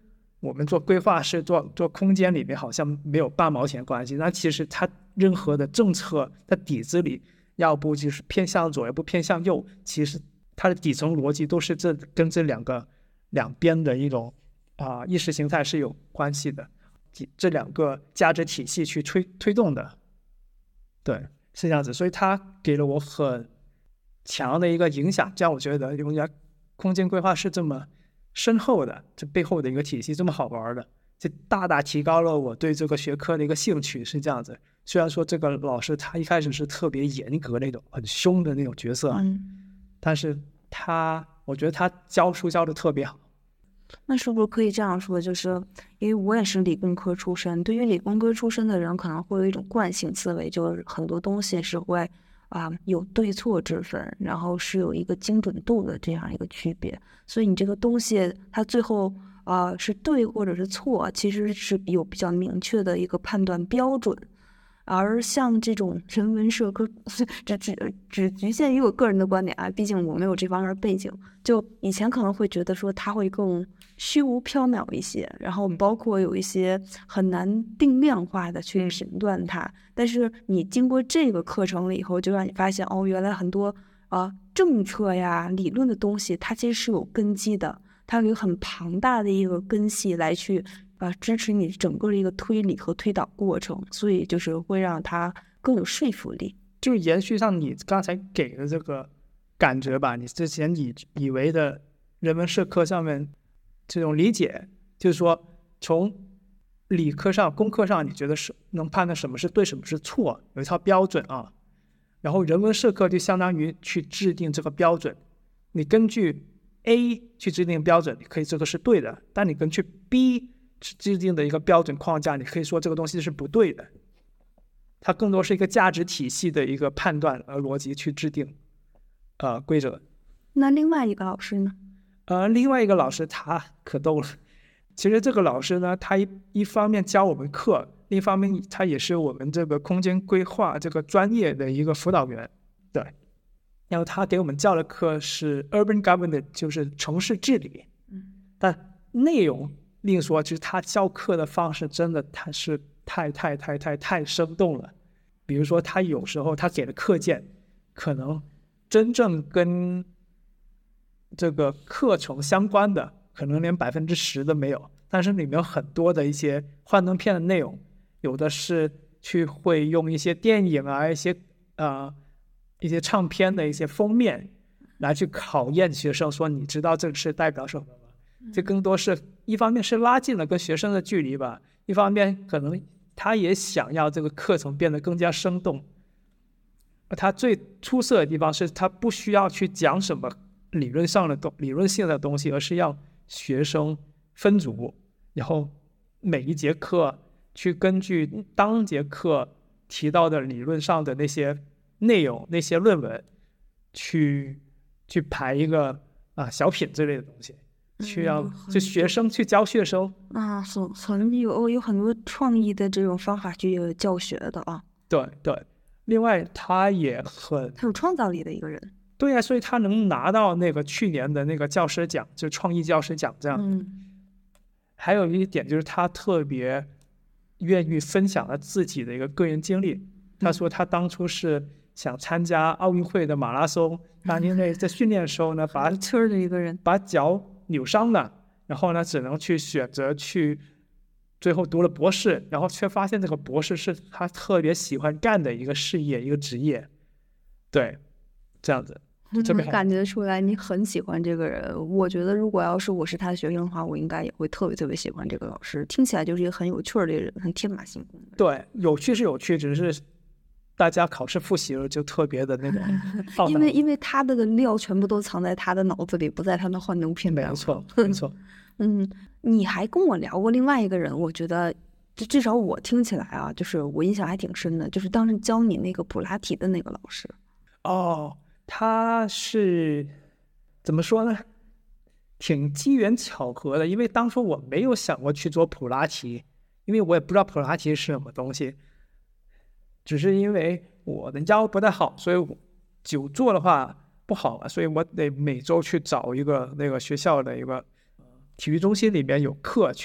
我们做规划是做做空间里面好像没有半毛钱关系，那其实它任何的政策的底子里，要不就是偏向左，要不偏向右，其实它的底层逻辑都是这跟这两个两边的一种啊、呃、意识形态是有关系的，这两个价值体系去推推动的，对，是这样子，所以它给了我很强的一个影响，这样我觉得原来空间规划是这么深厚的，这背后的一个体系这么好玩的，这大大提高了我对这个学科的一个兴趣，是这样子。虽然说这个老师他一开始是特别严格那种很凶的那种角色， 嗯， 但是他我觉得他教书教的特别好。 那是不是可以这样说，就是因为我也是理工科出身，对于理工科出身的人可能会有一种惯性思维，就是很多东西是会啊、有对错之分，然后是有一个精准度的这样一个区别，所以你这个东西它最后啊、是对或者是错，其实是有比较明确的一个判断标准。而像这种人文社科，只只只局限于我个人的观点啊，毕竟我没有这方面背景。就以前可能会觉得说它会更虚无缥缈一些，然后包括有一些很难定量化的去评断它。但是你经过这个课程了以后，就让你发现哦，原来很多啊、呃、政策呀、理论的东西，它其实是有根基的，它有很庞大的一个根系来去。啊，支持你整个的一个推理和推导过程，所以就是会让它更有说服力。 就延续上你刚才给的这个感觉吧，你之前以以为的人文社科上面这种理解，就是说从理科上、工科上，你觉得是能判断什么是对，什么是错，有一套标准啊。然后人文社科就相当于去制定这个标准，你根据 A 去制定标准，你可以这个是对的，但你根据 B制定的一个标准框架，你可以说这个东西是不对的。它更多是一个价值体系的一个判断和逻辑去制定呃规则。 那另外一个老师呢？ 呃，另外一个老师他可逗了。其实这个老师呢，他一一方面教我们课，另一方面他也是我们这个空间规划这个专业的一个辅导员。对，然后他给我们教的课是 Urban Government， 就是城市治理。 嗯， 但内容另说，就是他教课的方式真的他是太太太太太生动了。比如说他有时候他给的课件可能真正跟这个课程相关的可能连百分之十都没有，但是里面有很多的一些幻灯片的内容，有的是去会用一些电影啊一些呃一些唱片的一些封面来去考验学生，说你知道这个是代表什么吗？这更多是一方面是拉近了跟学生的距离吧，一方面可能他也想要这个课程变得更加生动。他最出色的地方是他不需要去讲什么理论上的东理论性的东西，而是要学生分组，然后每一节课去根据当节课提到的理论上的那些内容那些论文去去排一个啊小品之类的东西，去让就学生去教学生啊，很很有有很多创意的这种方法去教学的啊。 对对，另外他也很很有创造力的一个人。 对啊，所以他能拿到那个去年的那个教师奖，就是创意教师奖这样。 嗯， 还有一点就是他特别愿意分享了自己的一个个人经历。他说他当初是想参加奥运会的马拉松，但因为在训练的时候呢，把有趣儿的一个人， 把脚扭伤了，然后呢，只能去选择去，最后读了博士，然后却发现这个博士是他特别喜欢干的一个事业，一个职业。对，这样子。 能感觉出来你很喜欢这个人。我觉得如果要是我是他的学生的话，我应该也会特别特别喜欢这个老师。听起来就是一个很有趣儿的人，很天马行空的。 对，有趣是有趣，只是大家考试复习了就特别的那种因为因为他的料全部都藏在他的脑子里，不在他的幻灯片里。 没错，没错。 嗯，你还跟我聊过另外一个人，我觉得至少我听起来啊，就是我印象还挺深的，就是当时教你那个普拉提的那个老师。 哦。他是怎么说呢？挺机缘巧合的，因为当初我没有想过去做普拉提，因为我也不知道普拉提是什么东西，只是因为我的腰不太好，所以我久坐的话不好嘛，所以我得每周去找一个那个学校的一个体育中心里面有课去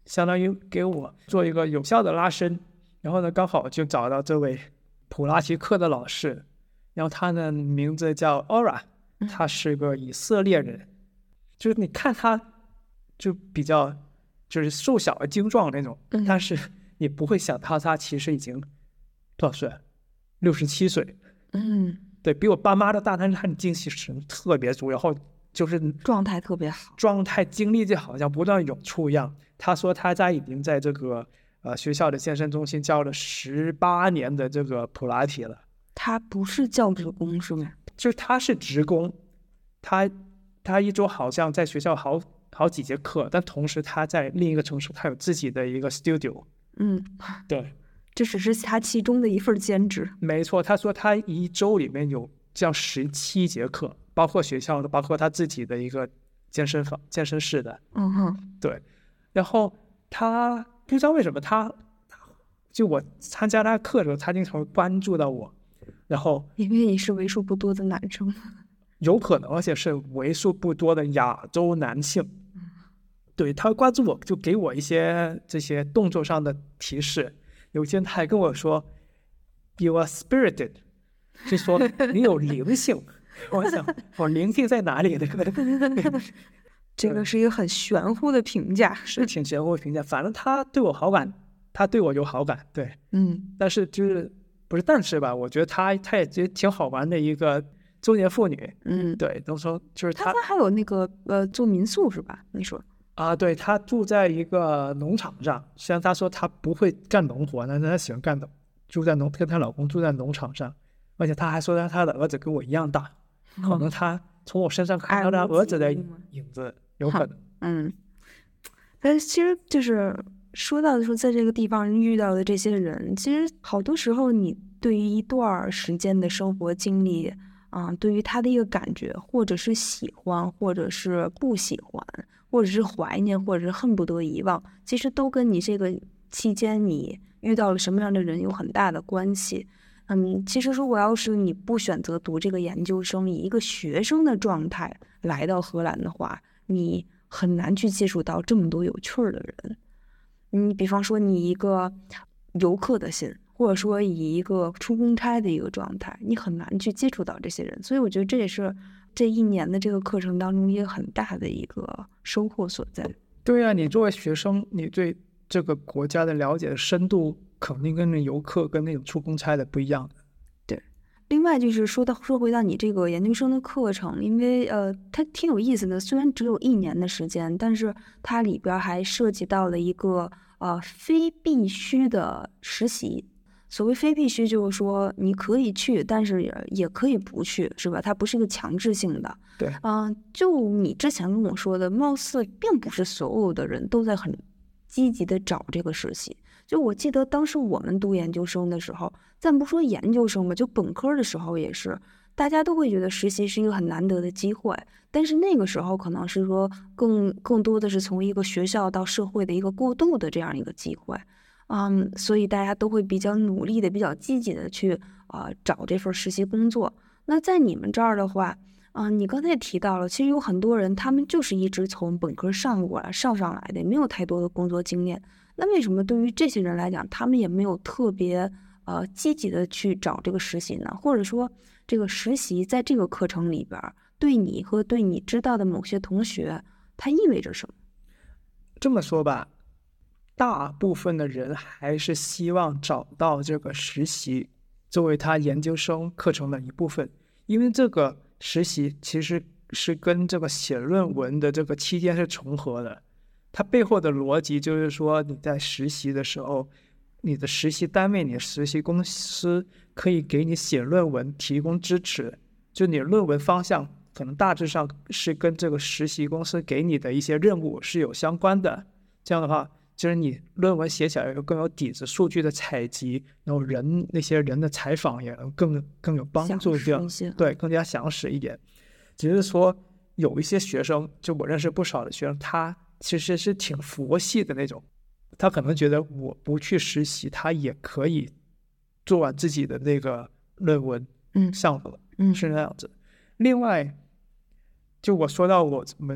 相当于给我做一个有效的拉伸。然后呢，刚好就找到这位普拉提课的老师，然后他的名字叫 Ora， 他是个以色列人，就是你看他就比较就是瘦小而精壮那种，但是你不会想到他其实已经多少岁？六十七岁。 嗯， 对，比我爸妈都大，但是他的精气神特别足，然后就是状态特别好， 状态精力就好像不断涌出一样。他说他在已经在这个呃学校的健身中心教了十八年的这个普拉提了。 他不是教职工是吗？ 就是他是职工，他他一周好像在学校好好几节课，但同时他在另一个城市他有自己的一个 studio。 嗯， 对， 这只是他其中的一份兼职。 没错，他说他一周里面有这样十七节课，包括学校的，包括他自己的一个健身房、健身室的。 嗯哼， 对。然后他不知道为什么他，就我参加他课的时候，他经常会关注到我，然后因为你是为数不多的男生， 有可能，而且是为数不多的亚洲男性。对，他会关注我，就给我一些这些动作上的提示。有一天他还跟我说 "You are spirited"， 是说你有灵性。我想我灵性在哪里呢？ 这个是一个很玄乎的评价， 是挺玄乎的评价。反正他对我好感，他对我有好感，对， 嗯， 但是就是不是但是吧？我觉得他他也觉得挺好玩的一个中年妇女， 嗯， 对，都说就是他他还有那个呃做民宿是吧？你说啊，对，他住在一个农场上，虽然他说他不会干农活，但是他喜欢干的，住在农跟她老公住在农场上，而且他还说他他的儿子跟我一样大，可能他从我身上看到他儿子的影子。有可能， 嗯，但是其实就是说到的说，在这个地方遇到的这些人，其实好多时候你对于一段时间的生活经历啊、嗯，对于他的一个感觉，或者是喜欢，或者是不喜欢，或者是怀念，或者是恨不得遗忘，其实都跟你这个期间你遇到了什么样的人有很大的关系。嗯，其实如果要是你不选择读这个研究生，以一个学生的状态来到荷兰的话，你很难去接触到这么多有趣儿的人。你比方说，你一个游客的心，或者说以一个出公差的一个状态，你很难去接触到这些人。所以我觉得这也是这一年的这个课程当中一个很大的一个收获所在。 对啊，你作为学生，你对这个国家的了解的深度肯定跟那游客跟那种出公差的不一样的。 另外就是说到说回到你这个研究生的课程，因为呃它挺有意思的，虽然只有一年的时间，但是它里边还涉及到了一个呃非必须的实习。所谓非必须就是说你可以去，但是也也可以不去，是吧？它不是一个强制性的。 对， 嗯、呃，就你之前跟我说的，貌似并不是所有的人都在很积极的找这个实习。就我记得当时我们读研究生的时候，咱不说研究生吧，就本科的时候也是，大家都会觉得实习是一个很难得的机会。但是那个时候可能是说更更多的是从一个学校到社会的一个过渡的这样一个机会，嗯，所以大家都会比较努力的、比较积极的去啊、呃、找这份实习工作。那在你们这儿的话，啊、呃，你刚才也提到了，其实有很多人他们就是一直从本科上过来、上上来的，没有太多的工作经验。那为什么对于这些人来讲，他们也没有特别呃积极的去找这个实习呢？或者说，这个实习在这个课程里边，对你和对你知道的某些同学，它意味着什么？ 这么说吧，大部分的人还是希望找到这个实习作为他研究生课程的一部分，因为这个实习其实是跟这个写论文的这个期间是重合的。它背后的逻辑就是说，你在实习的时候，你的实习单位、你的实习公司可以给你写论文提供支持，就你论文方向可能大致上是跟这个实习公司给你的一些任务是有相关的。这样的话，就是你论文写起来有更有底子，数据的采集，然后人那些人的采访也能更更有帮助，这样对更加详实一点。只是说有一些学生，就我认识不少的学生，他其实是挺佛系的那种，他可能觉得我不去实习，他也可以做完自己的那个论文项目， 嗯， 是那样子。另外，就我说到我们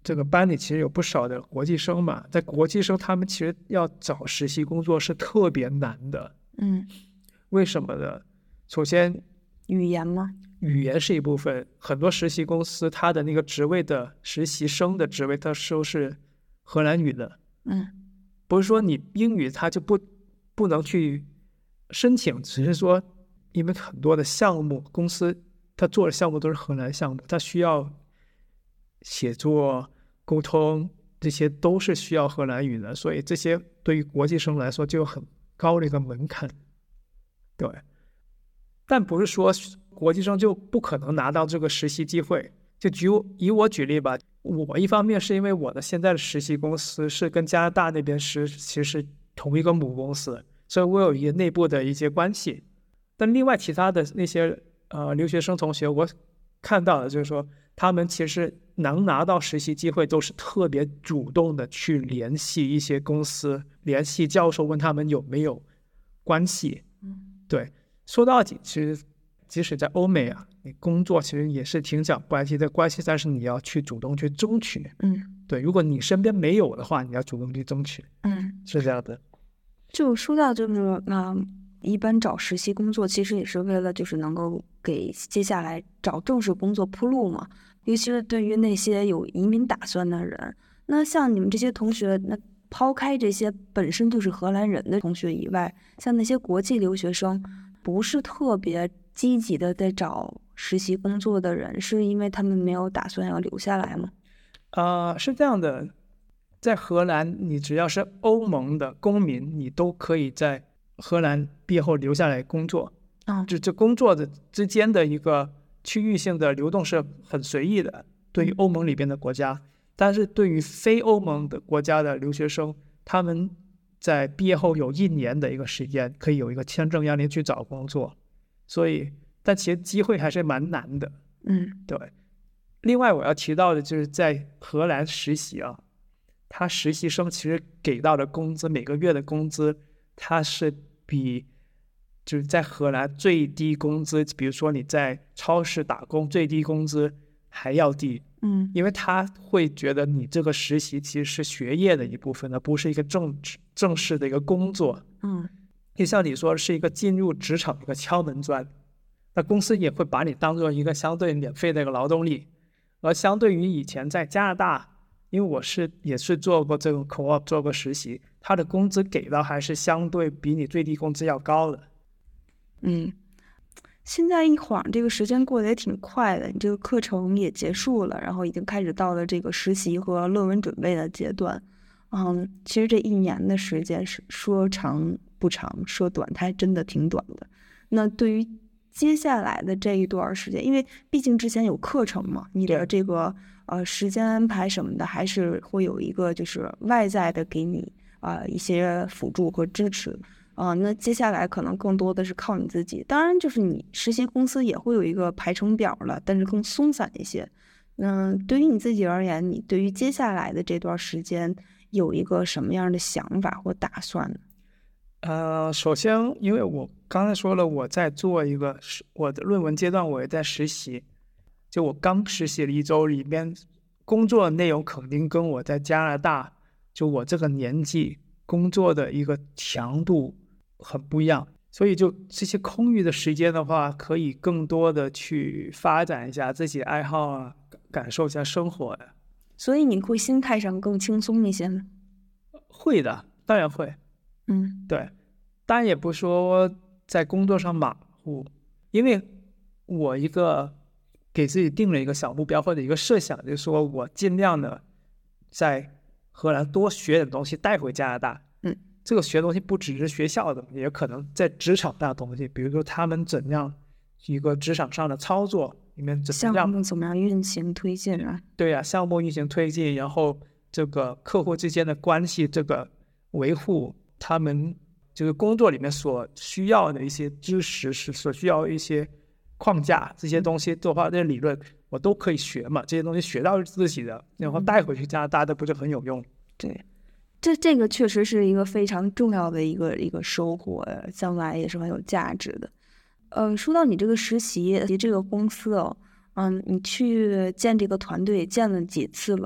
这个班里其实有不少的国际生嘛，在国际生他们其实要找实习工作是特别难的。 嗯， 为什么呢？首先语言吗？ 语言是一部分，很多实习公司它的那个职位的实习生的职位它都是荷兰语的。 嗯， 不是说你英语它就不不能去申请，只是说因为很多的项目公司它做的项目都是荷兰项目，它需要写作沟通，这些都是需要荷兰语的，所以这些对于国际生来说就有很高的一个门槛。对，但不是说国际生就不可能拿到这个实习机会。就举以我举例吧，我一方面是因为我的现在的实习公司是跟加拿大那边是其实是同一个母公司，所以我有一些内部的一些关系。但另外其他的那些呃留学生同学，我看到的就是说，他们其实能拿到实习机会都是特别主动的去联系一些公司，联系教授，问他们有没有关系。对，说到底，其实即使在欧美啊，你工作其实也是挺讲关系的关系，但是你要去主动去争取。 嗯， 对，如果你身边没有的话，你要主动去争取。 嗯， 是这样的。 就说到就是那、呃、一般找实习工作，其实也是为了就是能够给接下来找正式工作铺路嘛。尤其是对于那些有移民打算的人，那像你们这些同学，那抛开这些本身就是荷兰人的同学以外，像那些国际留学生，不是特别积极的在找实习工作的人，是因为他们没有打算要留下来吗？ 啊、呃，是这样的，在荷兰，你只要是欧盟的公民，你都可以在荷兰毕业后留下来工作。 嗯， 这这工作的之间的一个区域性的流动是很随意的，对于欧盟里边的国家。但是对于非欧盟的国家的留学生，他们在毕业后有一年的一个时间，可以有一个签证让你去找工作。所以，但其实机会还是蛮难的。 嗯， 对。另外我要提到的就是在荷兰实习啊，他实习生其实给到的工资，每个月的工资，它是比就是在荷兰最低工资，比如说你在超市打工最低工资还要低。 嗯， 因为他会觉得你这个实习其实是学业的一部分，而不是一个正正式的一个工作。 嗯， 就像你说是一个进入职场的一个敲门砖，那公司也会把你当做一个相对免费的一个劳动力。而相对于以前在加拿大，因为我是也是做过这种 co-op 做过实习，他的工资给到还是相对比你最低工资要高的。 嗯，现在一晃这个时间过得也挺快的，你这个课程也结束了，然后已经开始到了这个实习和论文准备的阶段。嗯，其实这一年的时间是说长不长，说短它还真的挺短的。那对于接下来的这一段时间，因为毕竟之前有课程嘛，你的这个呃时间安排什么的，还是会有一个就是外在的给你啊、呃、一些辅助和支持。啊、呃，那接下来可能更多的是靠你自己。当然，就是你实习公司也会有一个排程表了，但是更松散一些。嗯，对于你自己而言，你对于接下来的这段时间有一个什么样的想法或打算呢？ 呃，首先，因为我刚才说了，我在做一个我的论文阶段，我也在实习。就我刚实习了一周，里面工作内容肯定跟我在加拿大，就我这个年纪工作的一个强度很不一样。所以就这些空余的时间的话，可以更多的去发展一下自己爱好啊，感受一下生活呀、啊。 所以你会心态上更轻松一些呢？ 会的，当然会。 嗯， 对，当然也不说在工作上马虎，因为我一个给自己定了一个小目标或者一个设想，就是说我尽量的在荷兰多学点东西带回加拿大。 嗯， 这个学东西不只是学校的，也可能在职场上的东西，比如说他们怎样一个职场上的操作里面怎么样项目怎么样运行推进啊？ 对呀、啊，项目运行推进，然后这个客户之间的关系这个维护，他们就是工作里面所需要的一些知识，是所需要一些框架，这些东西的话，这些理论我都可以学嘛，这些东西学到自己的，然后带回去加拿大，这不是很有用？ 对，这这个确实是一个非常重要的一个一个收获，将来也是很有价值的。呃，说到你这个实习这个公司哦，嗯，你去见这个团队见了几次了？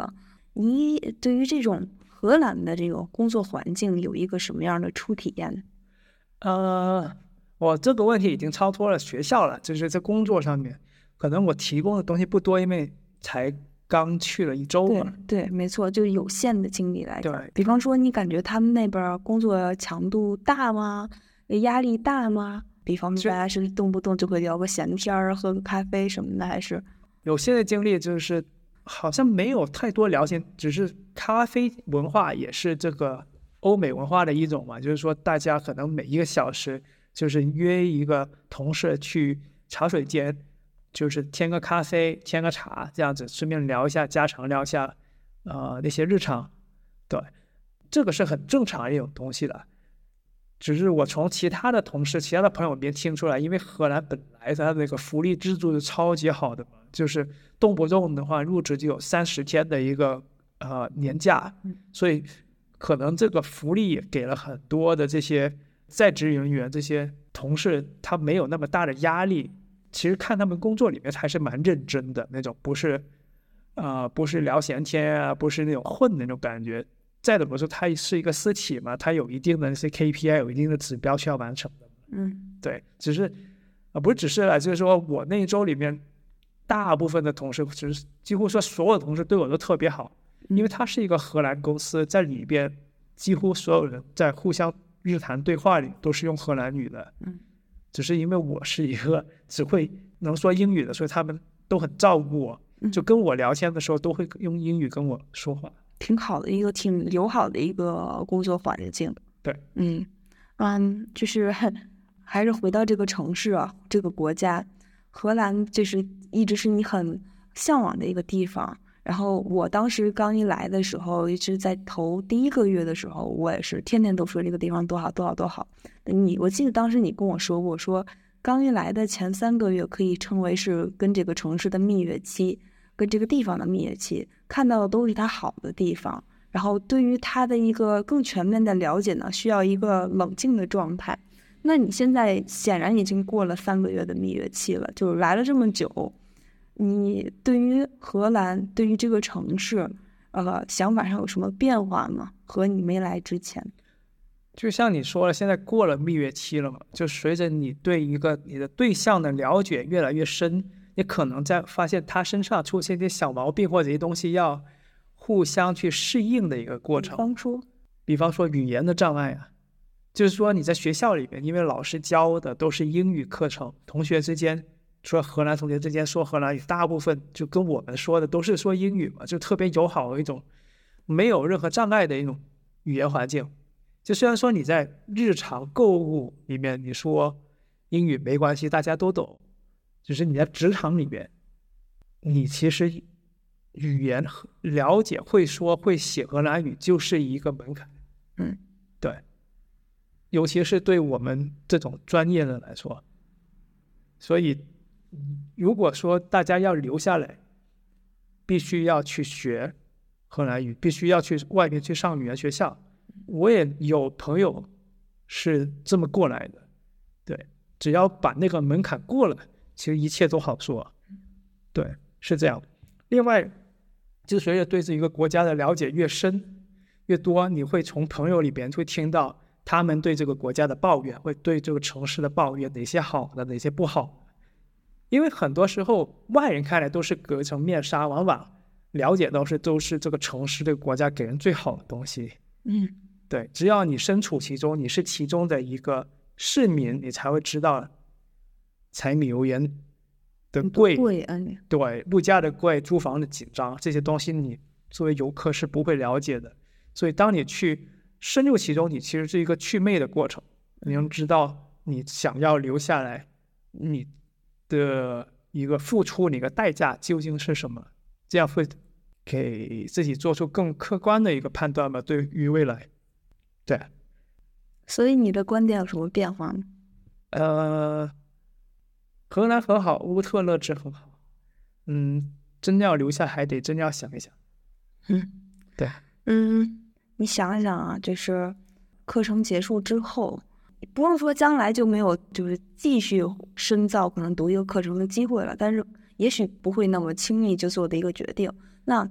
你对于这种荷兰的这个工作环境有一个什么样的初体验？ 呃，我这个问题已经超脱了学校了，就是在工作上面，可能我提供的东西不多，因为才刚去了一周对嘛。 对，没错，就有限的精力来讲。 对， 比方说，你感觉他们那边儿工作强度大吗？压力大吗？比方说， 这大家是动不动就会聊个闲天儿、喝个咖啡什么的，还是有些的经历就是好像没有太多了解，只是咖啡文化也是这个欧美文化的一种嘛，就是说大家可能每一个小时就是约一个同事去茶水间，就是添个咖啡添个茶这样子，顺便聊一下家常，聊一下呃那些日常。对，这个是很正常的一种东西的。只是我从其他的同事、其他的朋友里面听出来，因为荷兰本来它的那个福利制度是超级好的嘛，就是动不动的话入职就有三十天的一个呃年假，所以可能这个福利也给了很多的这些在职人员、这些同事，他没有那么大的压力。其实看他们工作里面还是蛮认真的那种，不是啊、呃，不是聊闲天啊，不是那种混的那种感觉。再怎么说，它是一个私企嘛，它有一定的那些 K P I， 有一定的指标需要完成的。 嗯， 对，只是啊、呃，不是只是了，就是说我那一周里面，大部分的同事，就是几乎说所有的同事对我都特别好，因为它是一个荷兰公司，在里边几乎所有人在互相日谈对话里都是用荷兰语的。 嗯， 只是因为我是一个只会能说英语的，所以他们都很照顾我，就跟我聊天的时候都会用英语跟我说话。 挺好的一个挺友好的一个工作环境。 对， 嗯嗯，就是还是回到这个城市啊，这个国家，荷兰就是一直是你很向往的一个地方。然后我当时刚一来的时候，一直在头第一个月的时候，我也是天天都说这个地方多好多好多好。你我记得当时你跟我说过，说刚一来的前三个月可以称为是跟这个城市的蜜月期，跟这个地方的蜜月期，看到的都是它好的地方。然后对于它的一个更全面的了解呢，需要一个冷静的状态。那你现在显然已经过了三个月的蜜月期了，就来了这么久，你对于荷兰，对于这个城市，呃，想法上有什么变化吗？和你没来之前？ 就像你说了，现在过了蜜月期了嘛，就随着你对一个你的对象的了解越来越深，你可能在发现他身上出现一些小毛病或者一些东西要互相去适应的一个过程。 比方说， 比方说语言的障碍啊，就是说你在学校里面，因为老师教的都是英语课程，同学之间除了荷兰同学之间说荷兰语，大部分就跟我们说的都是说英语嘛，就特别友好的一种没有任何障碍的一种语言环境。就虽然说你在日常购物里面你说英语没关系，大家都懂，只是你在职场里面，你其实语言了解、会说、会写荷兰语就是一个门槛。 嗯， 对，尤其是对我们这种专业的来说，所以如果说大家要留下来，必须要去学荷兰语，必须要去外面去上语言学校。我也有朋友是这么过来的，对，只要把那个门槛过了，其实一切都好说。对，是这样。另外，就随着对这一个国家的了解越深越多，你会从朋友里边会听到他们对这个国家的抱怨，会对这个城市的抱怨，哪些好的，哪些不好的。因为很多时候外人看来都是隔层面纱，往往了解到是都是这个城市这个国家给人最好的东西。 嗯， 对，只要你身处其中，你是其中的一个市民，你才会知道柴米油盐的贵， 贵，嗯， 对，物价的贵，租房的紧张，这些东西你作为游客是不会了解的。所以当你去深入其中，你其实是一个祛魅的过程，你能知道你想要留下来，你的一个付出，你的代价究竟是什么，这样会给自己做出更客观的一个判断吧，对于未来。对， 所以你的观点有什么变化吗？ 呃，荷兰很好，乌特勒支很好，嗯，真要留下还得真要想一想。 嗯， 对， 嗯，你想一想啊，就是课程结束之后，不用说将来就没有就是继续深造可能读一个课程的机会了，但是也许不会那么轻易就做的一个决定。那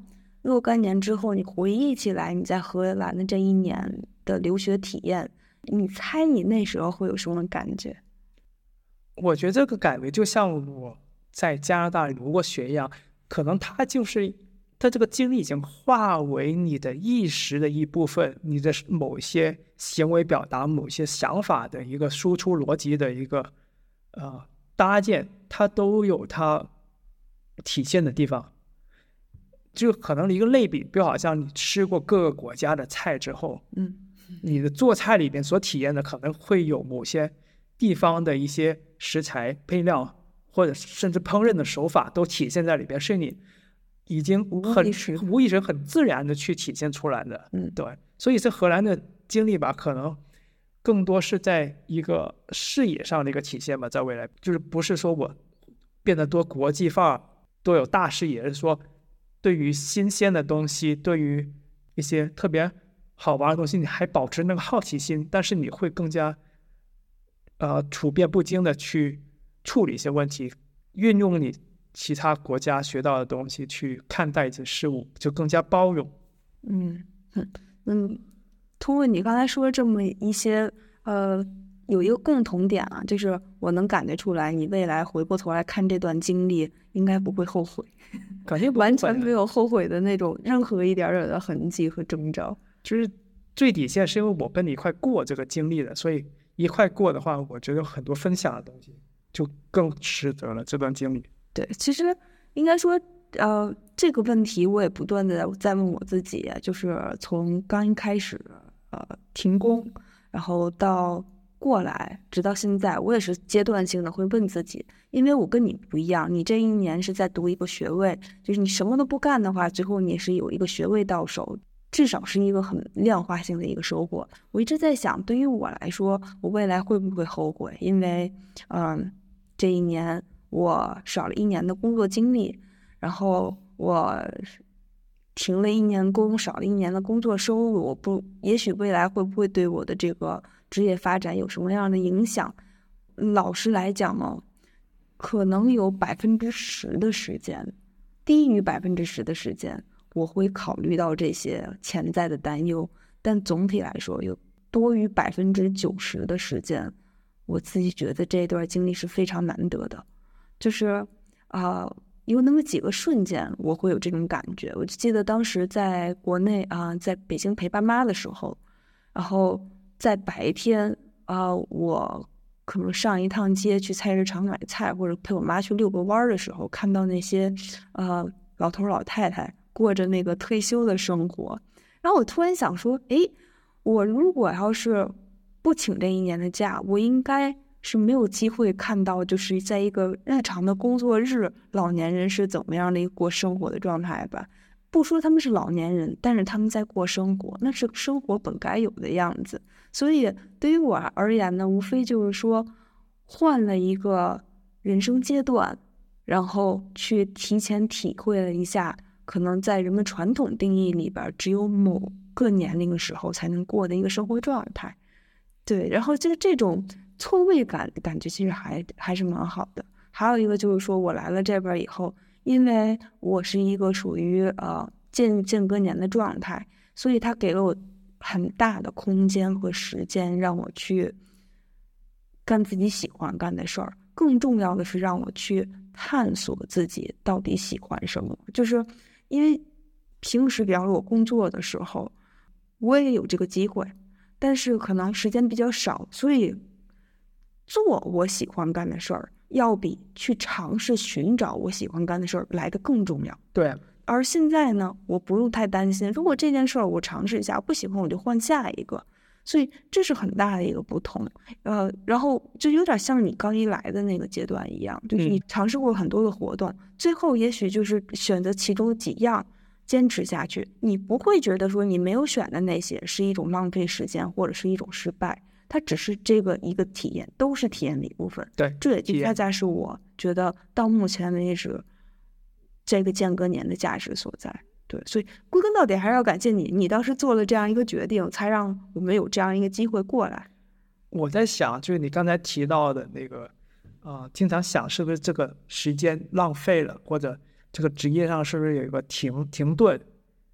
若干年之后，你回忆起来你在荷兰的这一年的留学体验，你猜你那时候会有什么感觉？ 我觉得这个感觉就像我在加拿大留过学一样，可能它就是它这个经历已经化为你的意识的一部分，你的某些行为表达、某些想法的一个输出逻辑的一个呃搭建，它都有它体现的地方。就可能一个类比，就好像你吃过各个国家的菜之后， 嗯， 你的做菜里边所体验的可能会有某些地方的一些食材配料，或者甚至烹饪的手法都体现在里边，是你已经很无意识无意识很自然的去体现出来的。 嗯， 对，所以这荷兰的经历吧，可能更多是在一个视野上的一个体现吧，在未来就是不是说我变得多国际化，多有大视野，而是说对于新鲜的东西，对于一些特别好玩的东西，你还保持那个好奇心，但是你会更加呃处变不惊的去处理一些问题，运用你其他国家学到的东西去看待一些事物，就更加包容。 嗯嗯，通过你刚才说这么一些，呃，有一个共同点啊，就是我能感觉出来，你未来回过头来看这段经历，应该不会后悔， 肯定不会完全没有后悔的那种任何一点点的痕迹和征兆。 就是最底线是因为我跟你一块过这个经历的，所以一块过的话，我觉得有很多分享的东西就更值得了这段经历。 对，其实应该说，呃，这个问题我也不断的在问我自己，就是从刚一开始，呃，停工，然后到过来，直到现在，我也是阶段性的会问自己，因为我跟你不一样，你这一年是在读一个学位，就是你什么都不干的话，最后你也是有一个学位到手，至少是一个很量化性的一个收获。我一直在想，对于我来说，我未来会不会后悔？因为，嗯，这一年我少了一年的工作经历，然后我停了一年工，少了一年的工作收入，我不，也许未来会不会对我的这个职业发展有什么样的影响？老实来讲呢，可能有百分之十的时间，低于百分之十的时间，我会考虑到这些潜在的担忧，但总体来说，有多于百分之九十的时间，我自己觉得这段经历是非常难得的，就是啊。呃有那么几个瞬间，我会有这种感觉。我就记得当时在国内啊、呃，在北京陪爸妈的时候，然后在白天啊、呃，我可能上一趟街去菜市场买菜，或者陪我妈去遛个弯儿的时候，看到那些呃老头老太太过着那个退休的生活，然后我突然想说，诶，我如果要是不请这一年的假，我应该是没有机会看到，就是在一个日常的工作日，老年人是怎么样的一个过生活的状态吧。不说他们是老年人，但是他们在过生活，那是生活本该有的样子。所以对于我而言呢，无非就是说换了一个人生阶段，然后去提前体会了一下，可能在人们传统定义里边，只有某个年龄的时候才能过的一个生活状态。对，然后这个这种错位感感觉其实还还是蛮好的。还有一个就是说我来了这边以后，因为我是一个属于呃间间隔年的状态，所以他给了我很大的空间和时间，让我去干自己喜欢干的事儿。更重要的是让我去探索自己到底喜欢什么。就是因为平时比方说我工作的时候，我也有这个机会，但是可能时间比较少，所以做我喜欢干的事儿，要比去尝试寻找我喜欢干的事儿来的更重要。 对， 而现在呢，我不用太担心，如果这件事儿我尝试一下，不喜欢我就换下一个，所以这是很大的一个不同。呃，然后就有点像你刚一来的那个阶段一样，就是你尝试过很多的活动，嗯、最后也许就是选择其中几样坚持下去，你不会觉得说你没有选的那些是一种浪费时间或者是一种失败。它只是这个一个体验，都是体验的一部分。 对， 这也就恰恰是我觉得到目前为止这个间隔年的价值所在。对，所以归根到底还是要感谢你，你当时做了这样一个决定，才让我们有这样一个机会过来。 我在想，就是你刚才提到的那个，啊、呃，经常想是不是这个时间浪费了，或者这个职业上是不是有一个停停顿？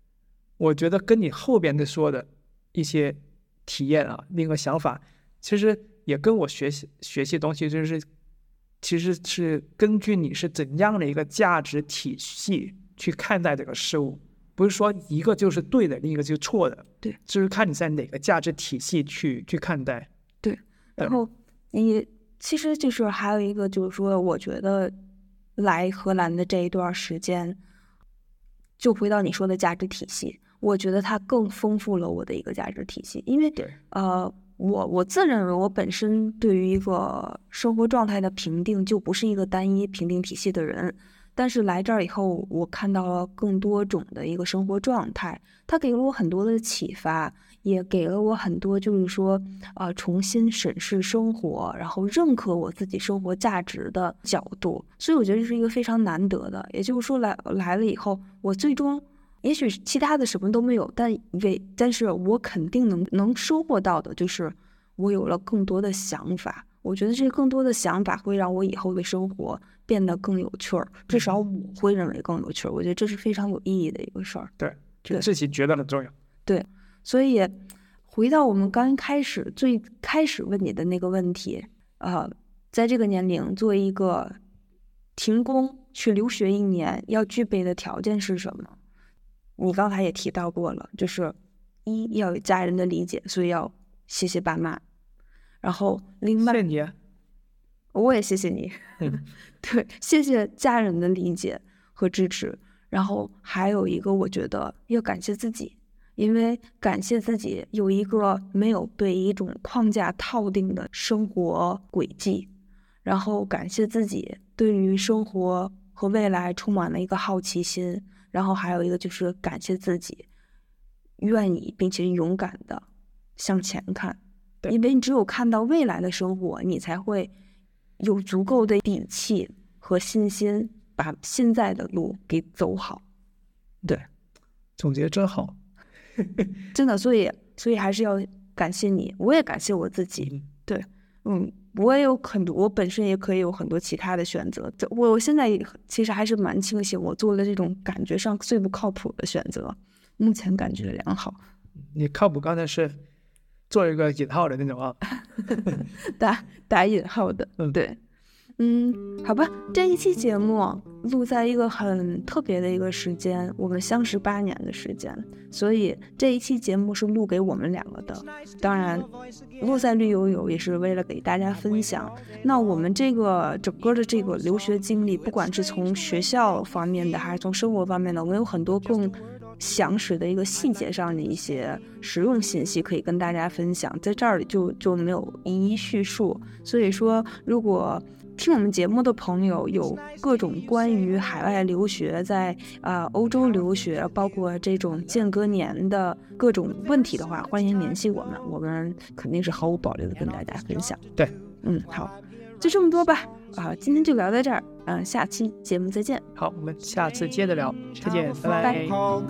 我觉得跟你后边的说的一些体验啊，那个想法，其实也跟我学习学习东西，就是其实是根据你是怎样的一个价值体系去看待这个事物，不是说一个就是对的，另一个就是错的， 对， 就是看你在哪个价值体系去去看待。 对，然后你其实就是还有一个就是说，我觉得来荷兰的这一段时间，就回到你说的价值体系，我觉得它更丰富了我的一个价值体系，因为对， 呃，我我自认为我本身对于一个生活状态的评定就不是一个单一评定体系的人，但是来这儿以后，我看到了更多种的一个生活状态，它给了我很多的启发，也给了我很多就是说，呃，重新审视生活，然后认可我自己生活价值的角度，所以我觉得这是一个非常难得的。也就是说来来了以后，我最终也许其他的什么都没有，但为但是我肯定能能收获到的就是我有了更多的想法。我觉得这更多的想法会让我以后的生活变得更有趣儿，至少我会认为更有趣儿。我觉得这是非常有意义的一个事儿。 对，这个事情觉得很重要。 对，所以回到我们刚开始最开始问你的那个问题，呃，在这个年龄作为一个停工去留学一年要具备的条件是什么？你刚才也提到过了，就是一要有家人的理解，所以要谢谢爸妈。然后另外， 谢谢你啊， 我也谢谢你。 嗯， 对，谢谢家人的理解和支持。然后还有一个，我觉得要感谢自己，因为感谢自己有一个没有被一种框架套定的生活轨迹，然后感谢自己对于生活和未来充满了一个好奇心，然后还有一个就是感谢自己愿意并且勇敢的向前看。因为你只有看到未来的生活，你才会有足够的底气和信心把现在的路给走好。 对，总结真好。 真的，所以所以还是要感谢你，我也感谢我自己。对，嗯，我也有很多，我本身也可以有很多其他的选择。我我现在其实还是蛮庆幸我做了这种感觉上最不靠谱的选择，目前感觉良好。 你靠谱刚才是做一个引号的那种啊， 打打引号的， 嗯， 对。嗯，好吧，这一期节目录在一个很特别的一个时间，我们相识八年的时间，所以这一期节目是录给我们两个的。当然，录在绿油油也是为了给大家分享。那我们这个整个的这个留学经历，不管是从学校方面的，还是从生活方面的，我们有很多更详实的一个细节上的一些实用信息可以跟大家分享，在这儿就就没有一一叙述。所以说，如果听我们节目的朋友有各种关于海外留学，在啊、呃、欧洲留学，包括这种间隔年的各种问题的话，欢迎联系我们，我们肯定是毫无保留的跟大家分享。 对， 嗯，好，就这么多吧。啊、呃，今天就聊到这儿，嗯、呃，下期节目再见。 好，我们下次接着聊，再见，拜拜。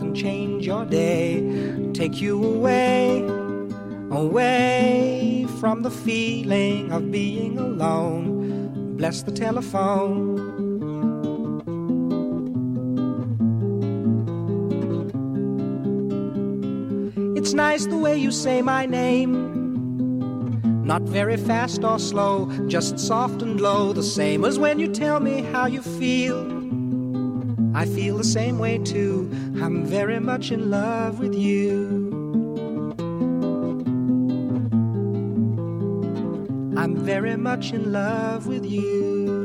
Away from the feeling of being alone. Bless the telephone. It's nice the way you say my name. Not very fast or slow, just soft and low, the same as when you tell me how you feel. I feel the same way too. I'm very much in love with you. I'm very much in love with you.